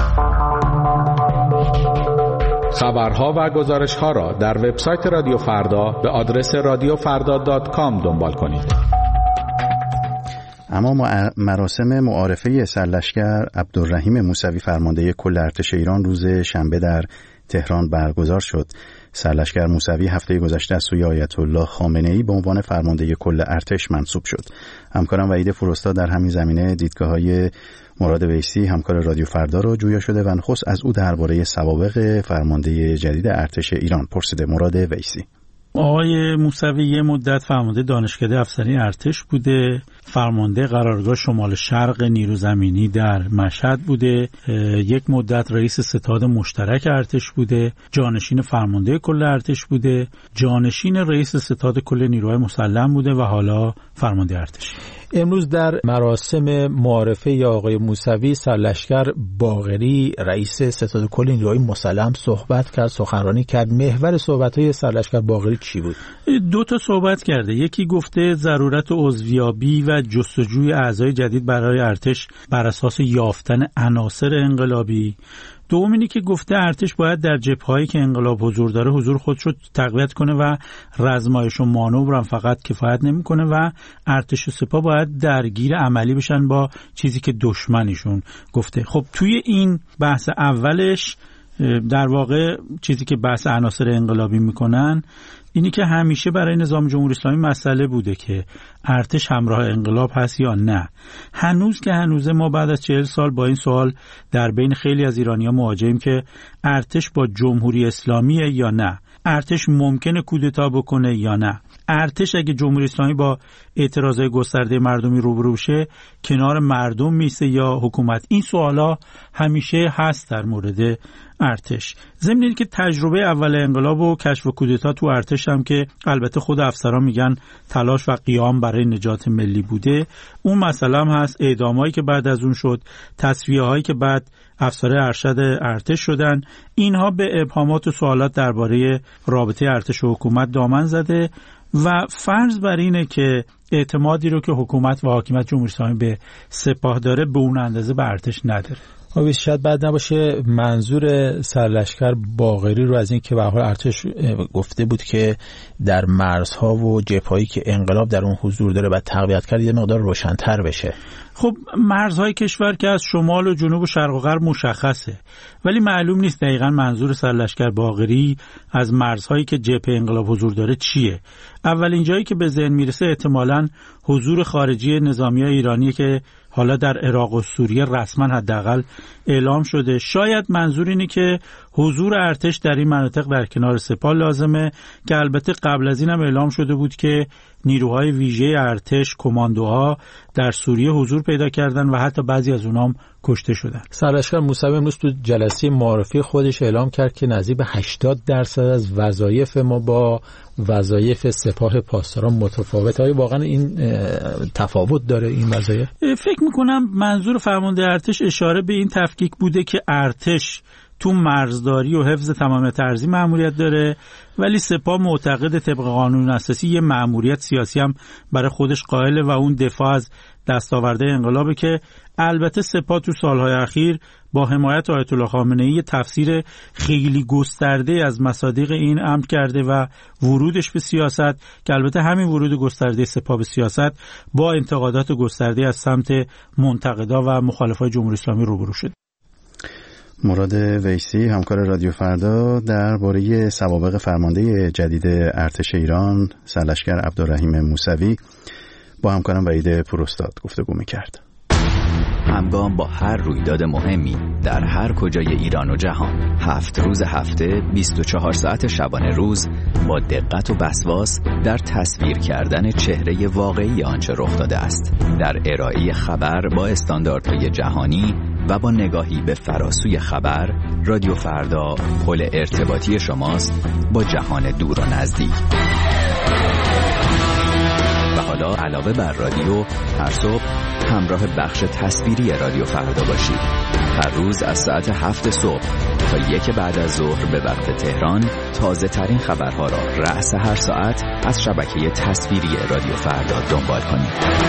خبرها و گزارش‌ها را در وبسایت رادیو فردا به آدرس رادیو فردا دات کام دنبال کنید. اما مراسم معارفه سرلشکر عبدالرحیم موسوی فرمانده کل ارتش ایران روز شنبه در تهران برگزار شد. سرلشکر موسوی هفته گذشته از سوی آیت الله خامنه‌ای به عنوان فرمانده کل ارتش منصوب شد. همکارم وحید فرستاد در همین زمینه دیدگاه‌های مراد ویسی همکار رادیو فردا را جویا شده و نخست از او درباره سوابق فرمانده جدید ارتش ایران پرسیده. مراد ویسی: آقای موسوی یه مدت فرمانده دانشکده افسری ارتش بوده، فرمانده قرارگاه شمال شرق نیرو زمینی در مشهد بوده، یک مدت رئیس ستاد مشترک ارتش بوده، جانشین فرمانده کل ارتش بوده، جانشین رئیس ستاد کل نیروهای مسلح بوده و حالا فرمانده ارتش. امروز در مراسم معارفه آقای موسوی سرلشکر باقری رئیس ستاد کل نیروهای مسلح صحبت کرد، سخنرانی کرد. محور صحبت‌های سرلشکر باقری چی بود؟ دو تا صحبت کرده. یکی گفته ضرورت عضویابی و جستجوی اعضای جدید برای ارتش بر اساس یافتن عناصر انقلابی. دوم اینی که گفته ارتش باید در جبهه‌هایی که انقلاب حضور داره حضور خودش رو تقویت کنه و رزمایش و مانور هم فقط کفایت نمی‌کنه و ارتش و سپاه باید درگیر عملی بشن با چیزی که دشمنیشون گفته. خب توی این بحث اولش در واقع چیزی که بحث عناصر انقلابی میکنن اینی که همیشه برای نظام جمهوری اسلامی مسئله بوده که ارتش همراه انقلاب هست یا نه. هنوز که هنوزه ما بعد از چهل سال با این سوال در بین خیلی از ایرانی‌ها مواجهیم که ارتش با جمهوری اسلامیه یا نه. ارتش ممکنه کودتا بکنه یا نه؟ ارتش اگه جمهوری اسلامی با اعتراضای گسترده مردمی روبرو شه کنار مردم میسه یا حکومت؟ این سوالا همیشه هست در مورد ارتش. ضمن اینکه تجربه اول انقلاب و کشف کودتا تو ارتش هم که البته خود افسران میگن تلاش و قیام برای نجات ملی بوده، اون مسئله هم هست. اعدامایی که بعد از اون شد، تصفیه هایی که بعد افسر ارشد ارتش شدن، اینها به ابهامات و سوالات درباره رابطه ارتش و حکومت دامن زده و فرض بر اینه که اعتمادی رو که حکومت و حاکمیت جمهوری اسلامی به سپاه داره به اون اندازه به ارتش نداره. آبی شاید بعد نباشه منظور سرلشکر باقری رو از این که به حال ارتش گفته بود که در مرزها و جبهه‌هایی که انقلاب در اون حضور داره بعد تقویت کرد یه مقدار روشن‌تر بشه. خب مرزهای کشور که از شمال و جنوب و شرق و غرب مشخصه، ولی معلوم نیست دقیقاً منظور سرلشکر باقری از مرزهایی که جبهه انقلاب حضور داره چیه. اولین جایی که به ذهن میرسه احتمالاً حضور خارجی نظامیای ایرانی که حالا در عراق و سوریه رسما حداقل اعلام شده. شاید منظور اینه که حضور ارتش در این مناطق در کنار سپاه لازمه، که البته قبل از این هم اعلام شده بود که نیروهای ویژه ارتش، کماندوها در سوریه حضور پیدا کردن و حتی بعضی از اونام کشته شدن. سرلشکر موسوی امروز تو جلسه معرفی خودش اعلام کرد که نزدیک به هشتاد درصد از وظایف ما با وظایف سپاه پاسداران متفاوته. آیا واقعا این تفاوت داره این وظایف؟ فکر میکنم منظور فرمانده ارتش اشاره به این تفکیک بوده که ارتش تو مرزداری و حفظ تمامیت ارضی مأموریت داره، ولی سپاه معتقد طبق قانون اساسی یه مأموریت سیاسی هم برای خودش قائله و اون دفاع از دستاورده انقلابه، که البته سپاه تو سالهای اخیر با حمایت آیت الله خامنه‌ای تفسیر خیلی گسترده از مصادیق این امر کرده و ورودش به سیاست، که البته همین ورود گسترده سپاه به سیاست با انتقادات گسترده از سمت منتقدا و مخالفای جمهوری اسلامی روبرو شد. مراد ویسی همکار رادیو فردا درباره سوابق فرمانده جدید ارتش ایران سرلشکر عبدالرحیم موسوی با همکارم وحید پوراستاد گفتگو می‌کرد. همگام با هر رویداد مهمی در هر کجای ایران و جهان، هفت روز هفته، بیست و چهار ساعت شبانه روز، با دقت و وسواس در تصویر کردن چهره واقعی آنچه رخ داده است، در ارائه خبر با استانداردهای جهانی و با نگاهی به فراسوی خبر، رادیو فردا پل ارتباطی شماست با جهان دور و نزدیک. و حالا علاوه بر رادیو، هر صبح همراه بخش تصویری رادیو فردا باشید. هر روز از ساعت هفت صبح تا یک بعد از ظهر به وقت تهران تازه ترین خبرها را رأس هر ساعت از شبکه تصویری رادیو فردا دنبال کنید.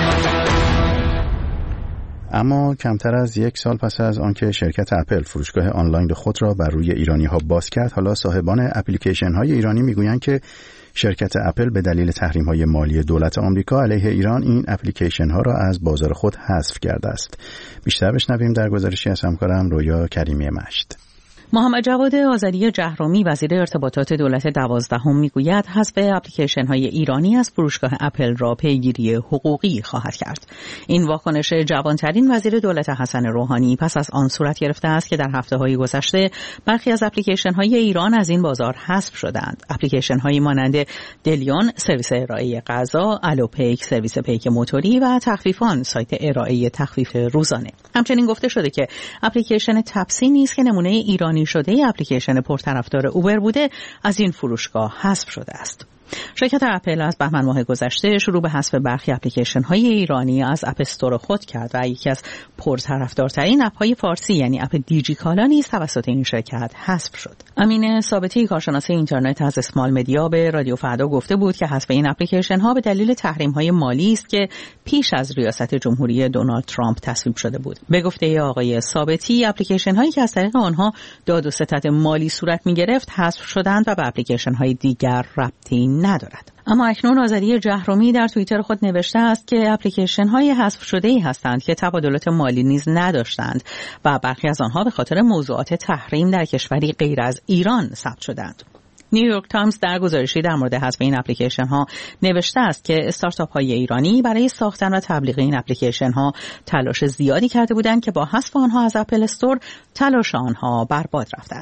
اما کمتر از یک سال پس از آنکه شرکت اپل فروشگاه آنلاین خود را بر روی ایرانی‌ها باز کرد، حالا صاحبان اپلیکیشن‌های ایرانی میگویند که شرکت اپل به دلیل تحریم‌های مالی دولت آمریکا علیه ایران این اپلیکیشن‌ها را از بازار خود حذف کرده است. بیشتر بشنویم در گزارشی از همکارم رویا کریمی مشت. محمد جواد آذری جهرومی وزیر ارتباطات دولت دوازدهم میگوید حذف اپلیکیشن‌های ایرانی از فروشگاه اپل را پیگیری حقوقی خواهد کرد. این واکنش جوانترین وزیر دولت حسن روحانی پس از آن صورت گرفته است که در هفته‌های گذشته برخی از اپلیکیشن‌های ایران از این بازار حذف شدند. اپلیکیشن‌هایی مانند دلیون سرویس ارائه غذا، الوپیک سرویس پیک موتوری و تخفیفان سایت ارائه تخفیف روزانه. همچنین گفته شده که اپلیکیشن تپسی نیز که نمونه ایرانی شده اپلیکیشن پرطرفدار اوبر بوده از این فروشگاه حذف شده است. شرکت اپل از بهمن ماه گذشته شروع به حذف برخی اپلیکیشن‌های ایرانی از اپ استور خود کرد و یکی از پرطرفدارترین اپ‌های فارسی یعنی اپ دیجیکالا نیز توسط این شرکت حذف شد. امین ثابتی کارشناس اینترنت از اسمال مدیا به رادیو فردا گفته بود که حذف این اپلیکیشن‌ها به دلیل تحریم‌های مالی است که پیش از ریاست جمهوری دونالد ترامپ تصویب شده بود. به گفته آقای ثابتی اپلیکیشن‌هایی که از طریق آنها داد و ستد مالی صورت می‌گرفت حذف شدند و به اپلیکیشن‌های دیگر ربطی ندارد. اما اکنون آذری جهرومی در توییتر خود نوشته است که اپلیکیشن های حذف شده‌ای هستند که تبادلات مالی نیز نداشتند و برخی از آنها به خاطر موضوعات تحریم در کشوری غیر از ایران ثبت شدند. نیویورک تایمز در گزارشی در مورد حذف این اپلیکیشن ها نوشته است که استارتاپ های ایرانی برای ساختن و تبلیغ این اپلیکیشن ها تلاش زیادی کرده بودند که با حذف آنها از اپل استور تلاش آنها برباد رفته است.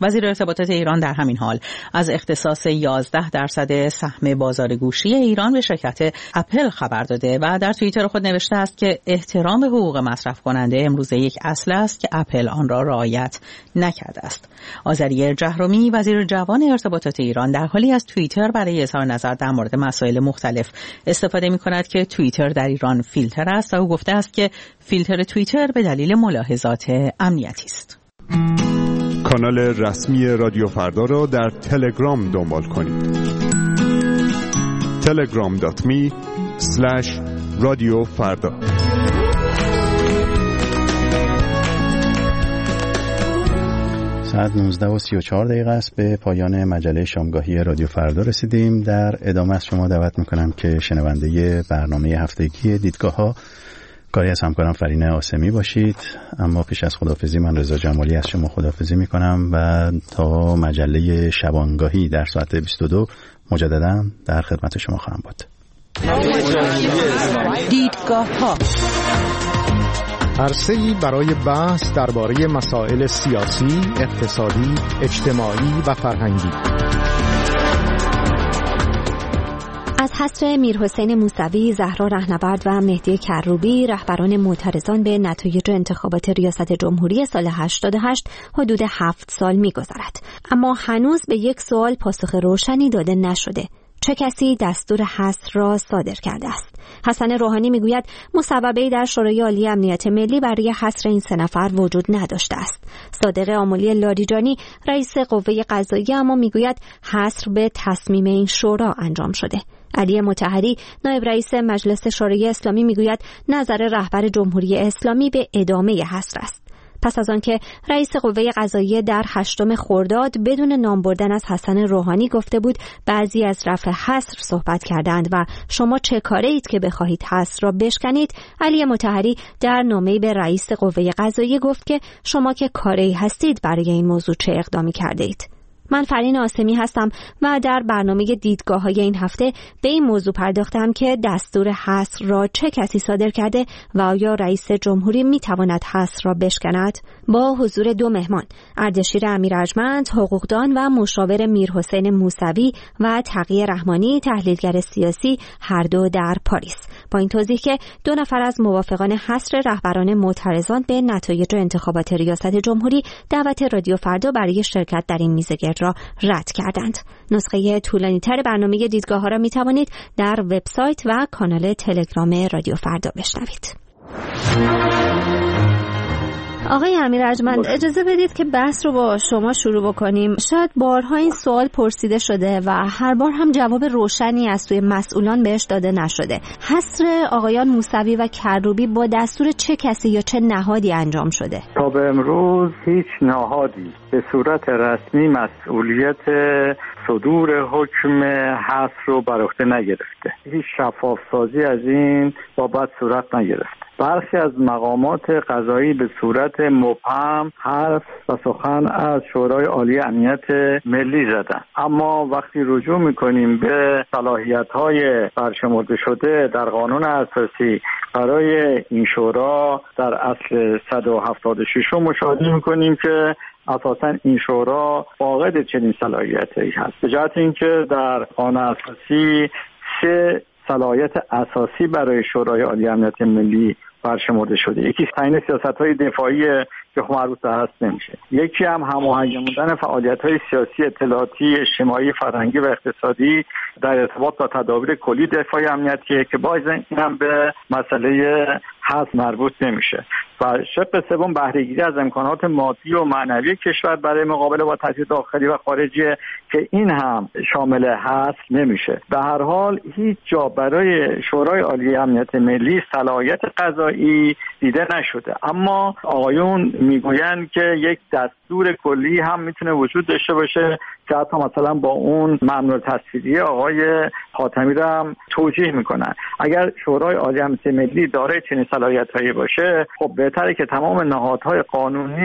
وزیر ارتباطات ایران در همین حال از اختصاص یازده درصد سهم بازار گوشی ایران به شرکت اپل خبر داده و در توییتر خود نوشته است که احترام به حقوق مصرف کننده امروزه یک اصل است که اپل آن را رعایت نکرده است. آذری جهرومی وزیر جوان ارتباطات ایران در حالی از توییتر برای اظهار نظر در مورد مسائل مختلف استفاده می‌کند که توییتر در ایران فیلتر است و او گفته است که فیلتر توییتر به دلیل ملاحظات امنیتی است. کانال رسمی رادیو فردا را در تلگرام دنبال کنید. تلگرام دات می اسلش رادیو فردا. ساعت نوزده و سی و چهار دقیقه است. به پایان مجله شامگاهی رادیو فردا رسیدیم. در ادامه از شما دعوت میکنم که شنونده برنامه هفتگی دیدگاه ها کاری از همکارم فرینه آسمی باشید. اما پیش از خداحافظی من رضا جمالی از شما خداحافظی میکنم و تا مجله شبانگاهی در ساعت بیست و دو مجددا در خدمت شما خواهم بود. دیدگاه ها عرصه‌ای برای بحث درباره مسائل سیاسی، اقتصادی، اجتماعی و فرهنگی. از حصر میرحسین موسوی، زهرا رهنورد و مهدی کروبی، رهبران معترضان به نتایج انتخابات ریاست جمهوری سال هشتاد و هشت حدود هفت سال می‌گذرد. اما هنوز به یک سوال پاسخ روشنی داده نشده: چه کسی دستور حصر را صادر کرده است؟ حسن روحانی میگوید مسببه‌ای در شورای عالی امنیت ملی برای حصر این سه نفر وجود نداشته است. صادق آملی لاریجانی رئیس قوه قضاییه اما میگوید حصر به تصمیم این شورا انجام شده. علی مطهری نایب رئیس مجلس شورای اسلامی میگوید نظر رهبر جمهوری اسلامی به ادامه حصر است. پس از آنکه رئیس قوه قضاییه در هشتم خرداد بدون نام بردن از حسن روحانی گفته بود بعضی از رفع حصر صحبت کردند و شما چه کاره اید که بخواهید حصر را بشکنید، علی مطهری در نامه‌ای به رئیس قوه قضاییه گفت که شما که کاره‌ای هستید برای این موضوع چه اقدامی کرده اید. من فرین آسمی هستم و در برنامه دیدگاه‌های این هفته به این موضوع پرداختم که دستور حصر را چه کسی صادر کرده و آیا رئیس جمهوری می‌تواند حصر را بشکند؟ با حضور دو مهمان، اردشیر امیرارجمند، حقوقدان و مشاور میرحسین موسوی و تقی رحمانی، تحلیلگر سیاسی، هر دو در پاریس. با این توضیح که دو نفر از موافقان حصر رهبران معترضان به نتایج انتخابات ریاست جمهوری دعوت رادیو فردا برای شرکت در این میزگرد را رد کردند. نسخه طولانی‌تر برنامه دیدگاه‌ها را می‌توانید در وبسایت و کانال تلگرام رادیو فردا بشنوید. آقای امیرارجمند، اجازه بدید که بحث رو با شما شروع بکنیم. شاید بارها این سوال پرسیده شده و هر بار هم جواب روشنی از سوی مسئولان بهش داده نشده. حصر آقایان موسوی و کروبی با دستور چه کسی یا چه نهادی انجام شده؟ تا به امروز هیچ نهادی به صورت رسمی مسئولیت صدور حکم حصر رو بر عهده نگرفته. هیچ شفاف سازی از این بابت صورت نگرفته. برخی از مقامات قضایی به صورت مبهم حرف و سخن از شورای عالی امنیت ملی زدن، اما وقتی رجوع میکنیم به صلاحیت‌های برشمرده شده در قانون اساسی برای این شورا در اصل صد و هفتاد و شش مشاهده میکنیم که اساساً این شورا فاقد چنین صلاحیتی هست، به جهت اینکه در قانون اساسی سه صلاحیت اساسی برای شورای عالی امنیت ملی برشمرده شده. یکی تعیین سیاست‌های دفاعی که خب مربوط به حصر نمیشه، یکی هم هماهنگ نمودن فعالیت‌های سیاسی، اطلاعاتی، اجتماعی، فرهنگی و اقتصادی در ارتباط با تدابیر کلی دفاعی امنیتی که باز این هم به مسئله حصر مربوط نمیشه، و شق سوم بهره‌گیری از امکانات مادی و معنوی کشور برای مقابله با تهدید داخلی و خارجی که این هم شامل حصر نمیشه. به هر حال هیچ جا برای شورای عالی امنیت ملی صلاحیت قضایی دیده نشده، اما آقایون میگویند که یک دستور کلی هم میتونه وجود داشته باشه که حتی مثلا با اون ممنوع تصفیه آقای حاتمی را هم توجیه میکنن. اگر شورای عالی امنیت ملی دارای چنین صلاحیت‌هایی باشه، خب بهتره که تمام نهادهای قانونی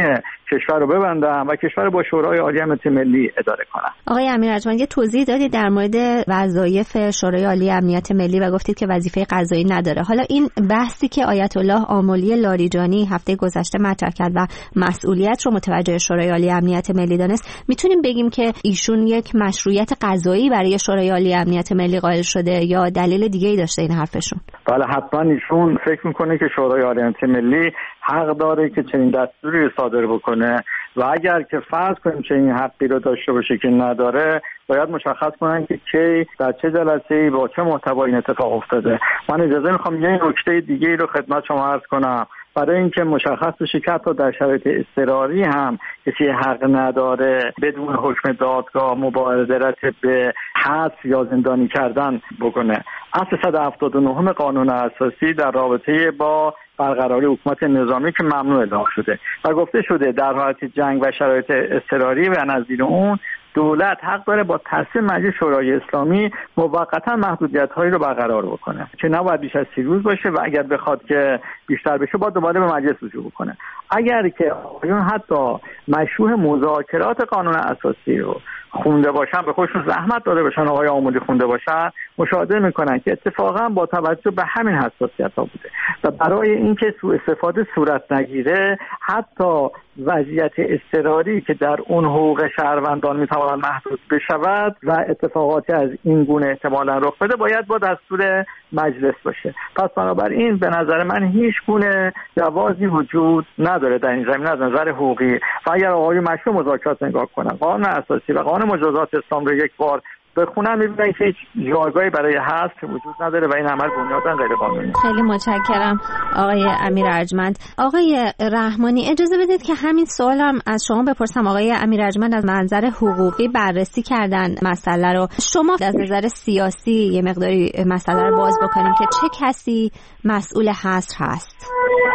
کشور رو ببندم و کشور با شورای عالی امنیت ملی اداره کنم. آقای امیر ارجمند، یه توضیح دادید در مورد وظایف شورای عالی امنیت ملی و گفتید که وظیفه قضایی نداره. حالا این بحثی که آیت الله آملی لاریجانی هفته گذشته مطرح کرد و مسئولیت رو متوجه شورای عالی امنیت ملی دانست، میتونیم بگیم که ایشون یک مشروعیت قضایی برای شورای عالی امنیت ملی قائل شده یا دلیل دیگه‌ای داشته این حرفشون؟ بله، حتما ایشون فکر میکنه که شورای عالی امنیت ملی حق داره که چنین دستوری رو صادر بکنه و اگر که فرض کنیم چنین حقی رو داشته باشه که نداره، باید مشخص کنن که کی در چه جلسه‌ای با چه محتوایی این اتفاق افتاده. من اجازه میخوام یه نکته دیگه رو خدمت شما عرض کنم برای اینکه مشخص بشه که حتی در شرایط اضطراری هم کسی حق نداره بدون حکم دادگاه مبادرت به حبس یا زندانی کردن بکنه. اصل صد و هفتاد و نه قانون اساسی در رابطه با برقراری حکومت نظامی که ممنوع اعلام شده و گفته شده در حالت جنگ و شرایط اضطراری و نظیر اون دولت حق داره با تصمیم مجلس شورای اسلامی موقتا محدودیت‌هایی رو برقرار بکنه که نباید بیش از سی روز باشه و اگر بخواد که بیشتر بشه باید دوباره به مجلس رجوع بکنه. اگر که آقایون حتی مشروع مذاکرات قانون اساسی رو خونده باشن، به خودشون زحمت داده باشن، آقای آملی خونده باشن، مشاهده میکنن که اتفاقا با توجه به همین حساسیت‌ها بوده و برای اینکه سوء استفاده صورت نگیره حتی وضعیت اضطراری که در اون حقوق شهروندان میتواند محدود بشود و اتفاقاتی از این گونه احتمالاً رخ بده باید با دستور مجلس باشه. پس بنابراین به نظر من هیچ گونه جوازی وجود نداره در این زمینه از نظر حقوقی و اگر آقای مشروع مذاکرات نگاه کنن قانون اساسی و قانون مجازات اسلام رو یک بار بخونم می‌بینن که هیچ جایگاهی برای حذف وجود نداره و این عمل بنیاداً غیر قانونی. خیلی متشکرم آقای امیر ارجمند. آقای رحمانی، اجازه بدید که همین سوالم از شما بپرسم. آقای امیر ارجمند از منظر حقوقی بررسی کردن مسئله رو، شما از نظر سیاسی یه مقداری مسئله رو باز بکنیم که چه کسی مسئول حصر هست؟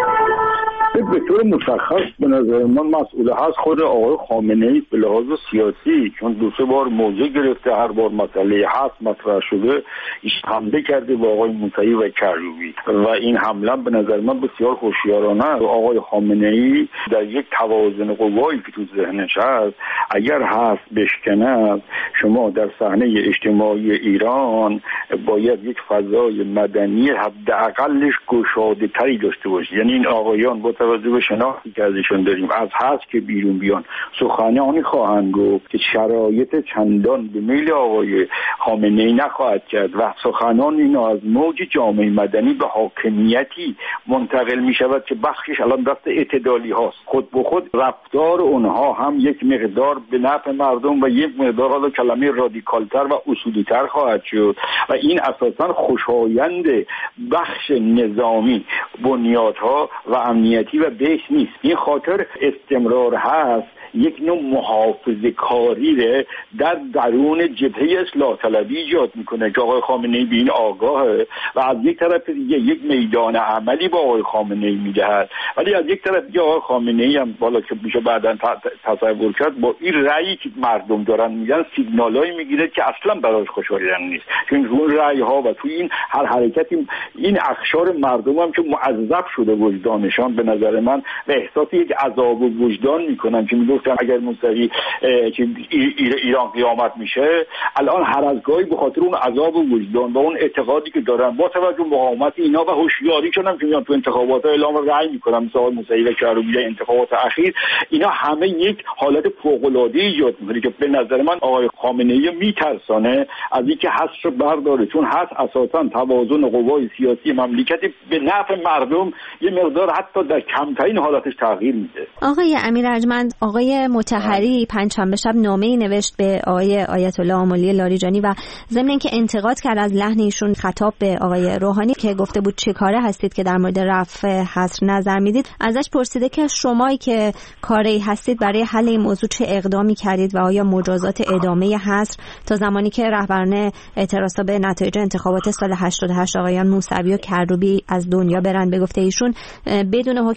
به طور مشخص به نظر من مسئول هست خود آقای خامنه‌ای به لحاظ سیاسی، چون دو سه بار موضع گرفته، هر بار مسئله هست مطرح شده ایش حمله کرده به آقای موسوی و کروبی و این حمله به نظر من بسیار هوشیارانه است. آقای خامنه‌ای در یک توازن قوایی که تو ذهنش هست اگر هست بشکنه، شما در صحنه اجتماعی ایران باید یک فضای مدنی حداقلش گشاده تری داشته باشید. یعنی این آقایان با توجه به شناختی که ازشون داریم از هست که بیرون بیان سخنانی خواهند گفت که شرایط چندان به میل آقای خامنه‌ای نخواهد کرد و سخنان اینا از موج جامعه مدنی به حاکمیتی منتقل می شود که بخشش الان دست اعتدالی هاست. خود به خود رفتار اونها هم یک مقدار به نفع مردم و یک مقدار حالا کلمه رادیکالتر و اصولی تر خواهد شد و این اساسا خوشایند بخش نظامی بنیادها و امنیتی و بیس نیست. این خاطر استمرار هست یک نوع محافظه کاری ره در درون جبهه اصلاح طلبی ایجاد میکنه که آقای خامنه‌ای به این آگاهه و از یک طرف دیگه یک میدان عملی با آقای خامنه‌ای میدهد، ولی از یک طرف دیگه آقای خامنه‌ای هم بالا که میشه بعداً تصور کرد با این رأیی که مردم دارن میگن سیگنالایی میگیره که اصلا براش خوشایند نیست، چون اون رأی ها و تو این هر حرکتی این اقشار مردم هم که معذب شده وجدانشان به نظر من و احساس یک عذاب و وجدان میکنن که میگفتن اگر موسوی که ایران قیامت میشه الان هر از گاهی به خاطر اون عذاب و وجدان و اون اعتقادی که دارن با توجه به مقاومت اینا و هوشیاری چون که میان تو انتخابات اعلام رأی میکنن مثل آقای موسوی و کروبی انتخابات اخیر، اینا همه یک حالت فوق العاده ایجاد میکنه که به نظر من آقای خامنه‌ای میترسانه از اینکه حس رو برداره، چون حس اساسا توازن قوای سیاسی مملکتی به نفع مردم یه مقدار حتی در کمترین حالتش تغییر میده. آقای امیر ارجمند، آقای مطهری پنجشنبه شب نامه‌ای نوشت به آقای آیت الله آملی لاریجانی و ضمن اینکه انتقاد کرد از لحن ایشون خطاب به آقای روحانی که گفته بود چه کاره هستید که در مورد رفع حصر نظر میدید، ازش پرسیده که شمایی که کاری هستید برای حل این موضوع چه اقدامی کردید و آیا مجازات ادامه حصر تا زمانی که رهبران اعتراضا به نتایج انتخابات سال هشتاد و هشت آقایان موسوی و کروبی از دنیا برن، به گفته ایشون بدون حکم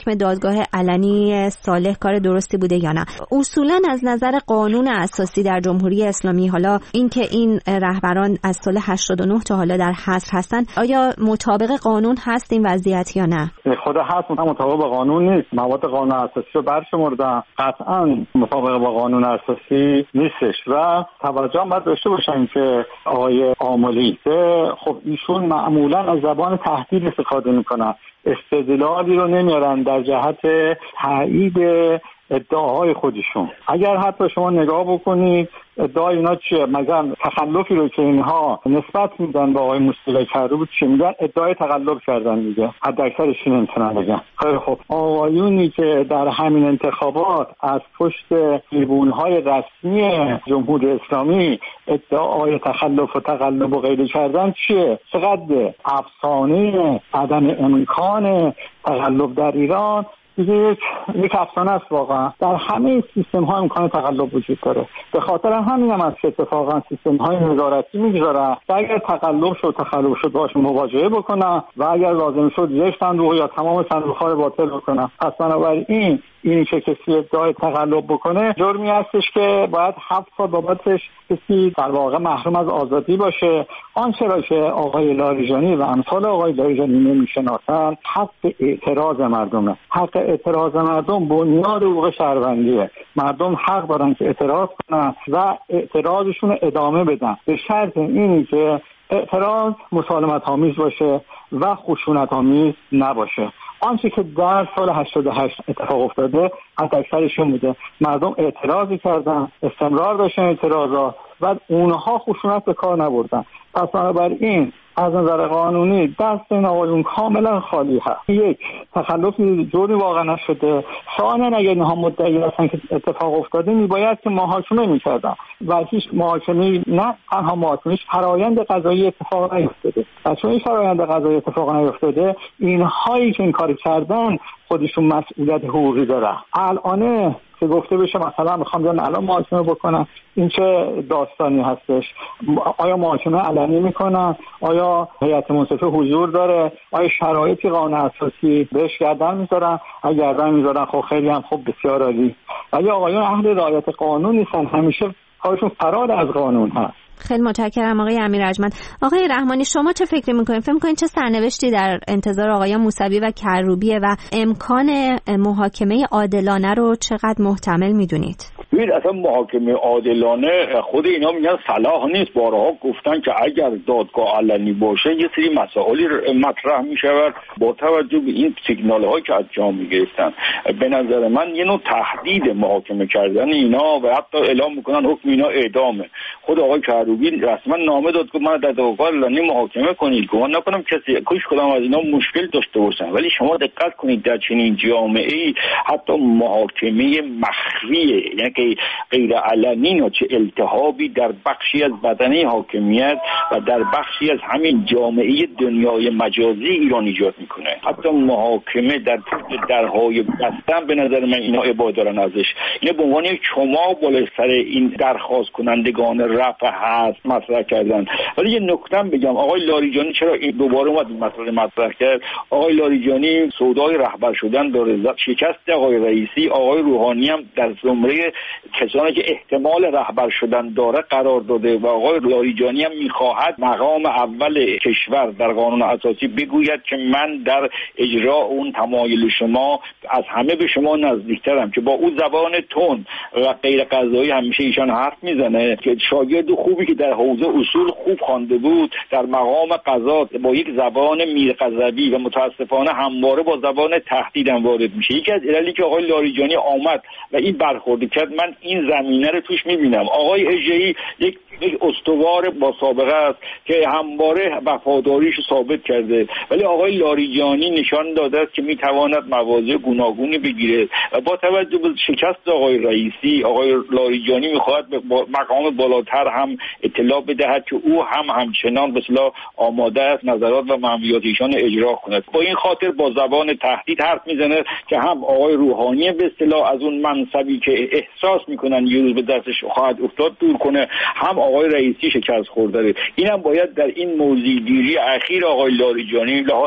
حکم دادگاه علنی صالح کار درستی بوده یا نه. اصولا از نظر قانون اساسی در جمهوری اسلامی، حالا اینکه این رهبران از سال هشتاد و نه تا حالا در حصر هستن، آیا مطابق قانون هست این وضعیت یا نه؟ خود هست مطابق با قانون نیست. مواد قانون اساسی رو برشمردن، قطعا مطابق با قانون اساسی نیستش و توجه هم باید داشته باشن که آقای آملی خب ایشون معمولا از زبان تهدید استفاده میکنن، استدلالی رو نمیارن در جهت تایید ادعاهای خودشون. اگر حتی شما نگاه بکنید ادعای اینا چیه، مگر تخلفی رو که اینها نسبت میدن به آقای موسوی کرده بود چی میگن؟ ادعای تخلف کردن میگه، حد اکثرش این نمیتونن بگن. خیلی خب آقایونی که در همین انتخابات از پشت تریبون‌های رسمی جمهوری اسلامی ادعای تخلف و تقلب و غیره کردن چیه؟ چقدر افسانه عدم امکان تقلب در ایران دیگه یک یک افسانه است واقعا. در همه سیستم ها امکان تقلب وجود داره. به خاطر همین هم است که اتفاقا سیستم های نظارتی میگذارن و اگر تقلب شد تخلف شد باش مواجهه بکنن و اگر لازم شد یک صندوق یا تمام صندوق ها رو باطل بکنن. پس بنابراین این که کسی ادعای تقلب بکنه جرمی هستش که باید هفت سال بابتش کسی در واقع محروم از آزادی باشه. آنچه را که آقای لاریجانی و امثال آقای لاریجانی نمیشناسن حق اعتراض مردمه. حق اعتراض مردم بنیاد حقوق شهروندیه. مردم حق دارن که اعتراض کنن و اعتراضشون رو ادامه بدن به شرط اینی که اعتراض مسالمت آمیز باشه و خشونت آمیز نباشه. آنچه که در سال هشتاد و هشت اتفاق افتاده حتی اکثرشون بوده، مردم اعتراضی کردن، استمرار داشتن اعتراضا و اونها خشونت به کار نبردن. پس بنابراین از نظر قانونی دست این آقایون کاملا خالی هست. یک، تخلفی جوری واقعا نشده. ثانیا اگر اینها مدعی هستن که اتفاق افتاده میباید که محاکمه میکردن و هیچ محاکمه نه تنها محاکمه فرآیند قضایی اتفاق نیفتاده. و چون این فرآیند قضایی اتفاق نیفتاده اینهایی که این کار کردن خودشون مسئولیت حقوقی دارن. الان که گفته بشه مثلا میخوام بیان الان محاکمه بکنن، این چه داستانی هستش؟ آیا محاکمه علنی میکنن؟ آیا هیئت منصفه حضور داره؟ آیا شرایطی قانون اساسی بهش گردن میذارن؟ اگر گردن میذارن خب خیلی هم خوب، بسیار عالی. ولی آقایون اهل رعایت قانون نیستن، همیشه کارشون فرار از قانون هست. خیلی متشکرم آقای امیر ارجمند. آقای رحمانی شما چه فکر میکنید؟ فکر میکنید چه سرنوشتی در انتظار آقای موسوی و کروبیه و امکان محاکمه عادلانه رو چقدر محتمل میدونید؟ ببین اصلا محاکمه عادلانه خود اینا میگن صلاح نیست. بارها گفتن که اگر دادگاه علنی باشه یه سری مسائلی مطرح میشود با توجه به این سیگنال هایی که از جامعه گرفتن. به نظر من یه نوع تهدید محاکمه کردن اینا و حتی اعلام میکنن حکم اینا اعدامه. خود آقای کروبی رسما نامه داد که من در دادگاه علنی محاکمه کنید. گمان نکنم کسی کش کدام از اینا مشکل داشته باشن، ولی شما دقت کنید در چنین جامعه‌ای حتی محاکمه مخفیه، یعنی که غیر علنی چه التهابی در بخشی از بدنه حاکمیت و در بخشی از همین جامعه دنیای مجازی ایران ایجاد میکنه. حتی محاکمه در درهای بستن به نظر من اینا ابعاد دارن ازش. اینا به عنوان یک چماق بالای سر این درخواست کنندگان رفع هست مطرح کردن. ولی یه نکته بگم، آقای لاریجانی چرا این دوباره اومد این مسئله مطرح کرد؟ آقای لاریجانی سودای رهبر شدن داره، شکست آقای رئیسی، آقای روحانی هم در زمره کسانی که احتمال رهبر شدن داره قرار داده و آقای لاریجانی هم میخواهد مقام اول کشور در قانون اساسی بگوید که من در اجرا اون تمایل شما از همه به شما نزدیکترم، که با اون زبان تند و غیر قضایی همیشه ایشان حرف میزنه که شاگرد خوبی که در حوزه اصول خوب خوانده بود در مقام قضا با یک زبان میرغضبی و متاسفانه همواره با زبان تهدید هم وارد میشه. یکی از دلایلی که آقای لاریجانی آمد و این برخورد کرد من این زمینه رو توش میبینم. آقای اژه‌ای یک یک استوار با سابقه است که همواره وفاداریش ثابت کرده، ولی آقای لاریجانی نشان داده است که میتواند مواضع گوناگونی بگیره و با توجه به شکست آقای رئیسی آقای لاریجانی میخواهد به مقام بالاتر هم اطلاع بدهد که او هم همچنان به اصطلاح آماده است نظرات و منویات ایشان اجرا کند. با این خاطر با زبان تهدید حرف میزنه که هم آقای روحانی به اصطلاح از اون منصبی که احساس میکنن یه روز به دستش خواهد افتاد دور کنه، هم آقای رئیسی شکست خورده. اینم باید در این موضوع گیری اخیر آقای لاریجانی لحاظ کرد.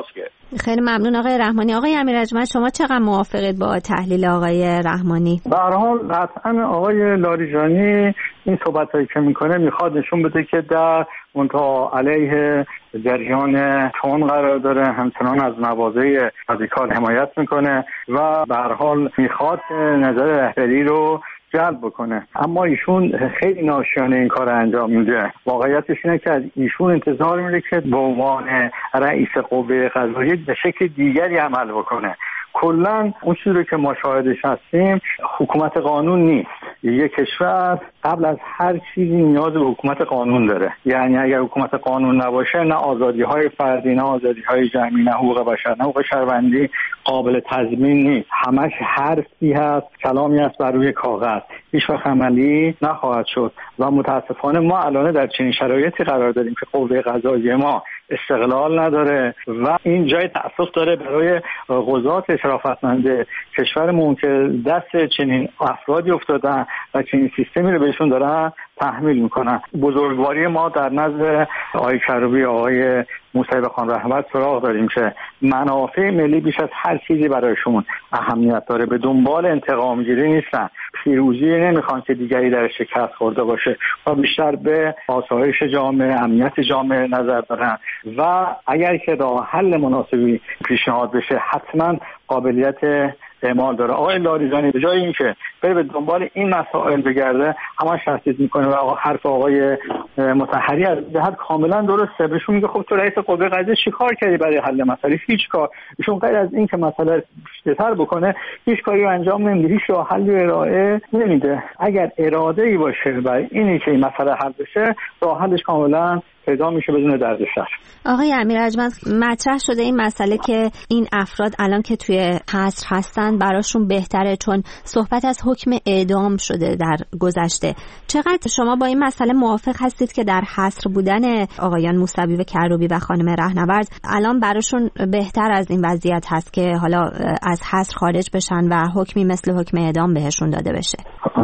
خیلی ممنون آقای رحمانی. آقای امیرعجمند شما چقدر موافقید با تحلیل آقای رحمانی؟ به هر حال قطعا آقای لاریجانی این صحبتایی که میکنه میخواد نشون بده که در منتها علیه جریان تون قرار داره، همچنان از مواضع رادیکال حمایت میکنه و به هر حال میخواد نظر رهبری رو جلب بکنه. اما ایشون خیلی ناشیانه این کار انجام میده. واقعیتش اینه که از ایشون انتظار میره که به عنوان رئیس قوه قضاییه به شکل دیگری عمل بکنه. کلا اون چیزی که ما شاهدش هستیم حکومت قانون نیست. یک کشور قبل از هر چیزی نیاز به حکومت قانون داره. یعنی اگر حکومت قانون نباشه نه آزادی‌های فردی، نه آزادی‌های جمعی، نه حقوق بشر، نه حقوق شهروندی قابل تضمین نیست. همش حرفی هست، کلامی هست بر روی کاغذ، هیچ وقت عملی نخواهد شد. و متاسفانه ما الان در چنین شرایطی قرار داریم که قوه قضاییه ما استقلال نداره و این جای تأسف داره برای قضات شرافتمند کشورمون که دست چنین افرادی افتادن و چنین سیستمی رو بهشون دارن تحمیل میکنن. بزرگواری ما در نزد آقای کروبی، آقای موسوی خان رحمت سراغ داریم که منافع ملی بیش از هر چیزی برایشون اهمیت داره. به دنبال انتقام گیری نیستن، پیروزی نمیخوان که دیگری در شکست خورده باشه و بیشتر به آسایش جامعه، امنیت جامعه نظر دارن و اگر که راه حل مناسبی پیشنهاد بشه حتما قابلیت اعمال داره. آقای لاریجانی به جای اینکه بره به دنبال این مسائل بگرده همش تهدید میکنه و حرف آقای مطهری از جهت کاملا درسته. بهشون میگه خب تو رئیس قوه قضاییه چیکار کردی برای حل مسئله؟ هیچ کار. ایشون غیر از این که مسئله بیشتر بکنه هیچ کاری رو انجام نمیده، هیچ راه حلی ارائه نمیده. اگر اراده ای باشه برای اینی که این مسئله حل بشه راه حلش کاملا پیدا میشه بدون دردسر. آقای امیرعجمند مطرح شده این مسئله که این افراد الان که توی حصر هستن براشون بهتره چون صحبت از حکم اعدام شده در گذشته. چقدر شما با این مسئله موافق هستید که در حصر بودن آقایان موسوی و کروبی و خانم رهنورد الان براشون بهتر از این وضعیت هست که حالا از حصر خارج بشن و حکمی مثل حکم اعدام بهشون داده بشه؟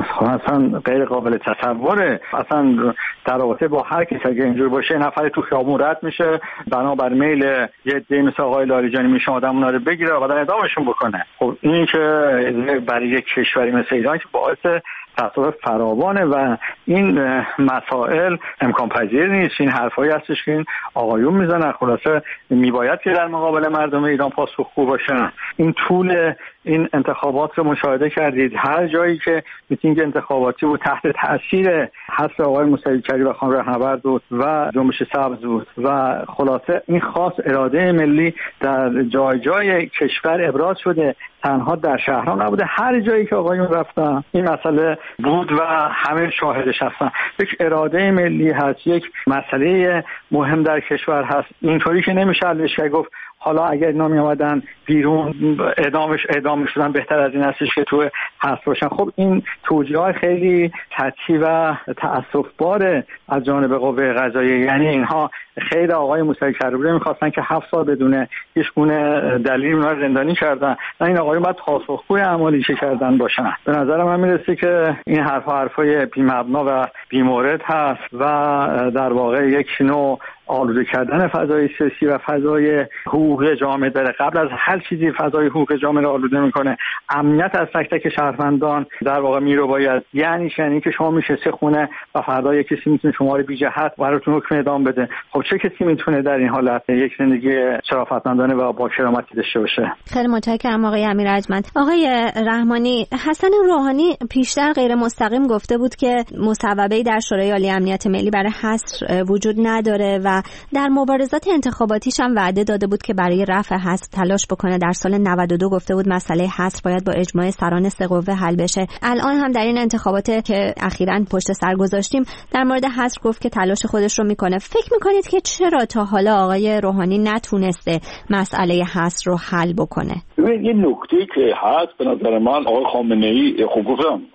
اصلا غیر قابل تصوره. اصلا در رابطه با هر کسی اگه اینجور باشه نفر تو خیابون رد میشه بنابر میل یه عده مثل آقای لاریجانی میشه آدم اونا رو بگیره و بعد اعدامشون بکنه. خب این که برای یک کشوری مثل ایران که باعث تأسف فراوانه و این مسائل امکان پذیر نیست. این حرفایی هستش که این آقایون میزنن. خلاصه میباید که در مقابل مردم ایران پاسخگو باشن. این طول این انتخابات رو مشاهده کردید. هر جایی که میتینگ انتخاباتی بود تحت تاثیر حذف آقای موسوی کروبی و خانم رهنورد بود و جنبش سبز بود و خلاصه این خاص اراده ملی در جای جای کشور ابراز شده، تنها در شهرها نبوده. هر جایی که آقایون رفتن این مسئله بود و همه شاهدش هستن. یک اراده ملی هست، یک مسئله مهم در کشور هست. اینطوری که نمیشه حلش کرد گفت حالا اگر اینا می آمدن بیرون اعدامش اعدام شدن بهتر از این هستش که تو حبس باشن. خب این توجیه‌های خیلی سطحی و تأسف‌باره از جانب قوه قضاییه. یعنی اینها خیر آقای موسوی کروبی می‌خواستن که هفت سال بدون هیچ گونه دلیل اونها رو زندانی کردن. نه این آقایون باید پاسخگوی اعمالی که کردن باشن. به نظر من میرسه که این حرف‌ها حرفای بی‌مبنا و بی‌مورد هست و در واقع یک نوع آلوده کردن فضای سیاسی و فضای حقوق جامعه داره. قبل از هر چیزی فضای حقوق جامعه رو آلوده میکنه. امنیت از تک تک شهروندان در واقع میرو باید. یعنی یعنی که شما میشه سه خونه و فردا یک کسی میتونه شما رو بی جهت براتون حکم اعدام بده. خب چه کسی میتونه در این حالت یک زندگی شرافتمندانه و با کرامتی داشته باشه؟ خیلی متشکرم آقای امیرعجمند. آقای رحمانی، حسن روحانی پیشتر غیر مستقیم گفته بود که مصوبه‌ای در شورای عالی امنیت ملی برای حصر وجود نداره و در مبارزات انتخاباتیش هم وعده داده بود که برای رفع حصر تلاش بکنه. در سال نود و دو گفته بود مسئله حصر باید با اجماع سران سه قوه حل بشه. الان هم در این انتخابات که اخیراً پشت سر گذاشتیم در مورد حصر گفت که تلاش خودش رو میکنه. فکر میکنید که چرا تا حالا آقای روحانی نتونسته مسئله حصر رو حل بکنه؟ یه نکته که هست به نظر من آقای خامنه‌ای خوب گفتم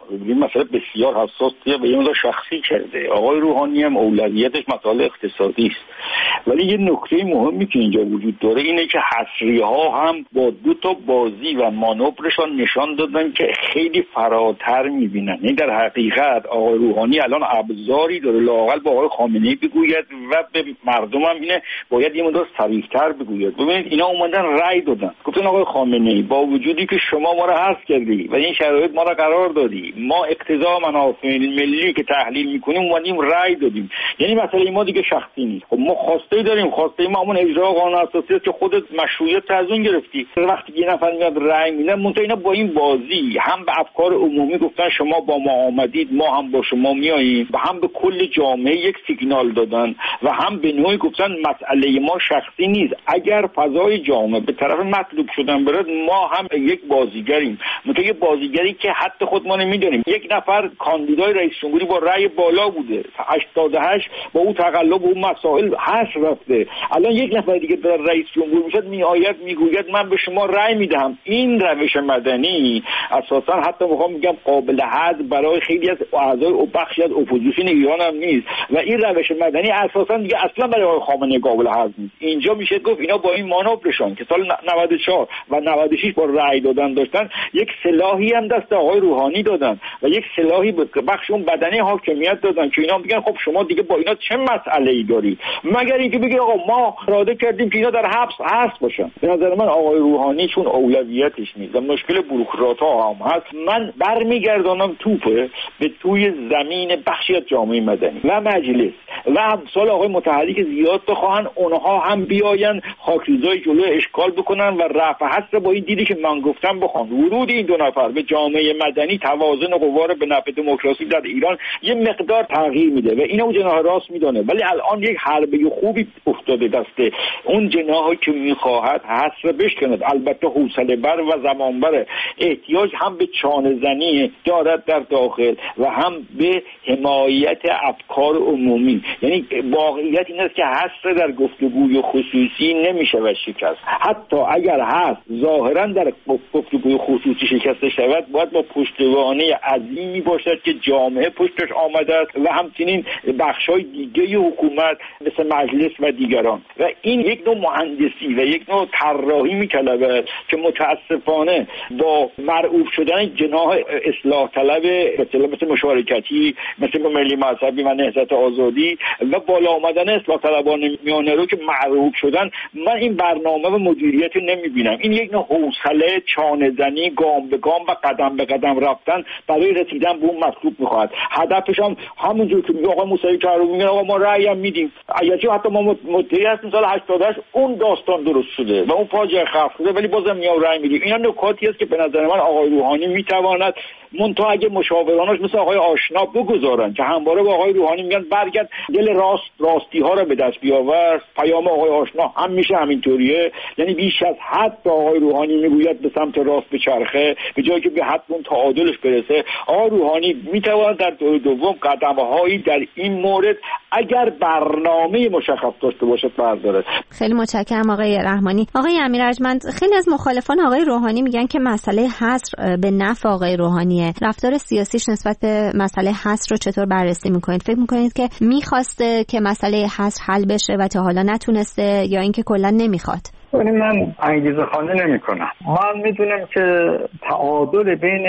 این مسئله بسیار حساسه و یه مقدار شخصی کرده. آقای روحانی هم اولویتش مسائل اقتصادی است، ولی یه نکته مهمی که اینجا وجود داره اینه که حصری ها هم با دو تا بازی و مانورشان نشان دادن که خیلی فراتر میبینن. این در حقیقت آقای روحانی الان ابزاری داره لااقل با آقای خامنه‌ای بگوید و به مردم هم اینه باید یه مقدار صریح‌تر بگوید. ببینید اینا اومدن رأی دادن، گفتن آقای خامنه‌ای با وجودی که شما ما رو حذف کردی و این شرایط ما رو قرار دادی، ما اقتضا منافع ملی که تحلیل میکنیم اومدیم رأی دادیم. یعنی مسئله ما دیگه شخصی نیست. خب ما خواسته داریم، خواسته ما همون اجرا قانون اساسی است که خودت مشروعیت از اون گرفتی. وقتی یه نفر میاد رأی میده، منتها اینا با این بازی هم به افکار عمومی گفتن شما با ما آمدید ما هم با شما میاییم و هم به کل جامعه یک سیگنال دادن و هم به نوعی گفتن مسئله ما شخصی نیست. اگر فضای جامعه به طرف مطلوب شدن برد ما هم یک بازیگریم، منتها یه بازیگری که حتی خود ما نمیدونیم. یک نفر کاندیدای رئیس جمهوری با رأی بالا بوده، هشتاد و هشت با اون تقلب و اون مسائل هست رفته. الان یک نفر دیگه در رئیس جمهور میشد میآید میگوید من به شما رأی میدهم. این روش مدنی اساسا حتی میخوام میگم قابل حذف برای خیلی از اعضای و بخشی از اپوزیسیون ایران هم نیست و این روش مدنی اساسا دیگه اصلا برای آقای خامنه‌ای قابل حذف نیست. اینجا میشه گفت اینا با این مانورشون که سال نود و چهار و نود و شش با رأی دادن داشتن یک سلاحی هم دست آقای روحانی دادن و یک سلاحی به بخش اون بدنی حاکمیت دادن که اینا میگن خب شما دیگه با اینا چه مسئله‌ای دارید، مگر اینکه بگید آقا ما اراده کردیم که اینا در حبس هست باشن. به نظر من آقای روحانی چون اولویتش نیست و مشکل بوروکرات‌ها هم هست، من برمیگردانم توپه به توی زمین بخشی از جامعه مدنی و مجلس و امثال آقای متحری زیاد بخواهن اونها هم بیاین خاکریزای جلو اشکال بکنن و رفع حسر با این دیدی که من گفتم بخوان. ورود این دو نفر به جامعه مدنی توازن قوا رو به نفع دموکراسی در ایران یه مقدار تغییر میده و اینو جناح راست میدونه، ولی الان یک حربه خوبی افتاده دسته اون جناحی که میخواهد حسر بشکند. البته حوصله بر و زمان بر، احتیاج هم به چانه زنی دارد در داخل و هم به حمایت افکار عمومی. یعنی واقعیت این است که حسر در گفتگوی خصوصی نمیشه و شکست. حتی اگر هست ظاهرا در گفتگوی خصوصی شکست شود باید با پشتوانه عظیمی باشد که جامعه پشتش آمده است و همچنین بخشای دیگه حکومت مثل مجلس و دیگران. و این یک نوع مهندسی و یک نوع طراحی میطلبه که متاسفانه با مرعوب شدن جناح اصلاح طلب مثل مشارکتی مثل ملی مذهبی و نهضت آزادی و بالا آمدن اصلاح طلبان میانه رو که مرعوب شدن، من این برنامه و مدیریت نمیبینم. این یک نوع حوصله چانه زنی گام به گام و قدم به قدم رفتن برای رسیدن به اون مطلوب میخواد. هدفش هم همونجور که میگه آقای موسوی کروبی میگه آقا ما رأی هم میدیم، اگرچه حتی ما مدعی هستیم سال هشتاد و هشت اون داستان درست شده و اون فاجعه خلق شده ولی بازم میام رأی میدیم. اینا نکاتی است که به نظر من آقای روحانی میتواند منتها اگه مشاورانش مثل آقای آشنا بگذارن که همواره با آقای روحانی میگن برگرد دل راست راستی ها رو به دست بیاور، پیام آقای آشنا هم میشه همینطوریه. یعنی بیش از حد آقای روحانی میگوید به سمت راست به چرخه به جایی که به حد اون تعادلش برسه. آقای روحانی میتواند در دور دوم قدم‌هایی در این مورد اگر برنامه مشخص داشته باشد برداره. خیلی متشکرم آقای رحمانی. آقای امیر ارجمند، خیلی از مخالفان آقای روحانی میگن که مسئله حصر به نفع آقای روحانیه. رفتار سیاسیش نسبت به مسئله حصر رو چطور بررسی میکنید؟ فکر میکنید که میخواسته که مسئله حصر حل بشه و تا حالا نتونسته یا اینکه کلا نمیخواد؟ ولی من انگیزه خانه نمی کنم. من میدونم که تعادل بین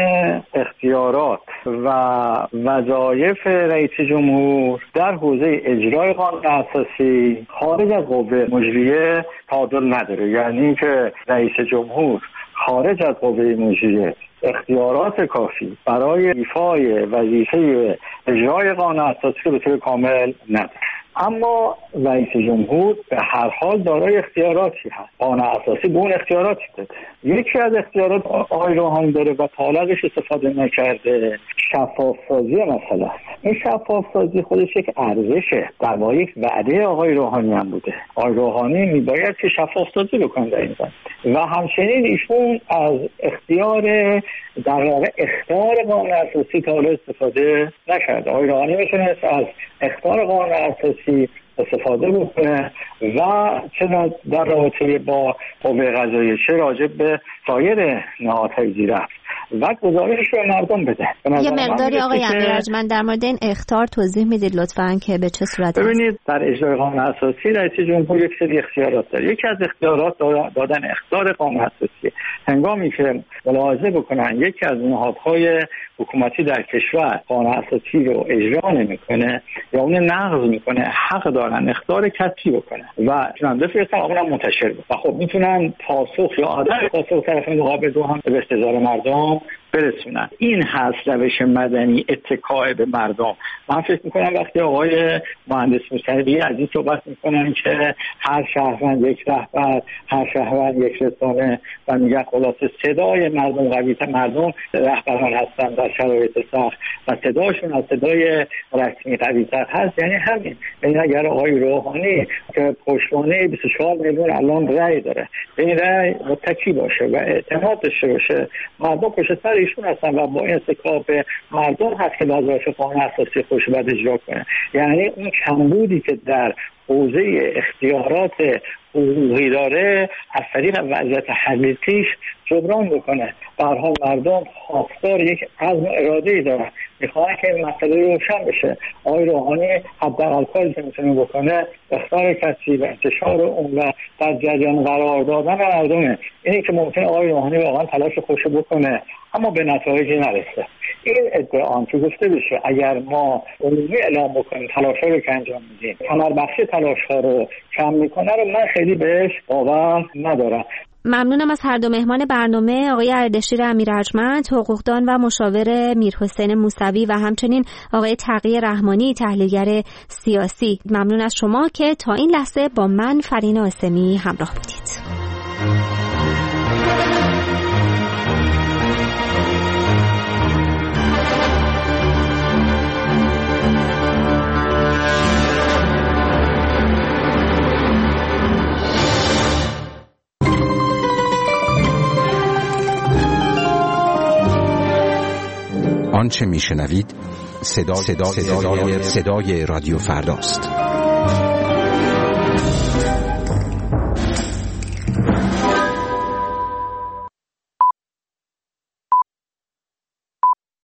اختیارات و وظایف رئیس جمهور در حوزه اجرای قانون اساسی خارج از قوه مجریه تعادل نداره. یعنی اینکه رئیس جمهور خارج از قوه مجریه اختیارات کافی برای ایفای وظیفه اجرای قانون اساسی رو به طور کامل نداره. اما رئیس جمهور به هر حال دارای اختیاراتی هست. قانون اساسی به اون اختیاراتی داده. یکی از اختیارات آقای روحانی داره و تا حالا ازش استفاده نکرده، شفاف سازی مسئله است. این شفاف سازی خودش یک ارزشه، در واقع یک وعده آقای روحانی هم بوده. آقای روحانی میباید که شفاف سازی بکنه در این زمینه و همچنین ایشون از اختیار در واقع اختیار قانون اساسی تا حالا استفاده نکرده. آقای روحانی میتونست از اختیار قانون اساسی استفاده بکنه و چه در رابطه با قوه قضاییه چه راجع به سایر نهادهای زیر و گزارش رو مردم بده. یه مقداری آقای امیرارجمند در مورد این اخطار توضیح میدید لطفاً که به چه صورت؟ ببینید در اجرای قانون اساسی رئیس جمهور یک سری اختیارات داره. یکی از اختیارات دادن اخطار قانون اساسی. هنگامی که ملاحظه بکنن یکی از نهادهای حکومتی در کشور قانون اساسی رو اجرا نمیکنه یا اون نقض میکنه، حق دارن اخطار کسی بکنه و چنان بفرستن اونم منتشر بکنه و خب میتونن پاسخ یا عدم پاسخ طرف مقابل رو هم به استحضار مردم برسونن. این هست روش مدنی اتکای به مردم. من فکر میکنم وقتی آقای مهندس موسوی از این صحبت میکنن که هر شهروند یک رهبر، هر شهروند یک رسانه و میگن خلاصه صدای مردم قوی‌تر، مردم رهبران هستن در شرایط سخت و صداشون از صدای رسمی قوی‌تر هست، یعنی همین. یعنی اگر آقای روحانی که پشتوانه بیست و چهار میلیون الان رأی داره به این رأی متکی باشه و اعتماد داشته باشه، مردم پشت سر ایشون هستن و با این استکاب مردم هست که وظایف قانون اساسی خودش رو باید اجرا کنه. یعنی اون کمبودی که در حوزه اختیارات حقوقی داره از طریق وضعیت حقیقیش جبران بکنه. به هر حال مردم خواستار یک عزم اراده‌ای دارن، میخوان که این مسئله روشن بشه. آقای روحانی حداقل کاری که میتونه بکنه اخطار کسی و انتشار اون و در جریان قرار دادن مردمه. اینی که ممکن آقای روحانی واقعا تلاش خوش بکنه اما به نتایجی نرسه. این ادعا که گفته بشه اگر ما عمومی اعلام بکنیم تلاش‌ها رو که انجام میدیم کمربخشی تلاش‌ها رو کم میکنه رو من خیلی بهش باور ندارم. ممنونم از هر دو مهمان برنامه، آقای اردشیر امیرارجمند حقوقدان و مشاور میرحسین موسوی و همچنین آقای تقی رحمانی تحلیلگر سیاسی. ممنون از شما که تا این لحظه با من فرینا اسمی همراه بودید. آنچه میشنوید صدا صدا صدای, صدای رادیو فرداست.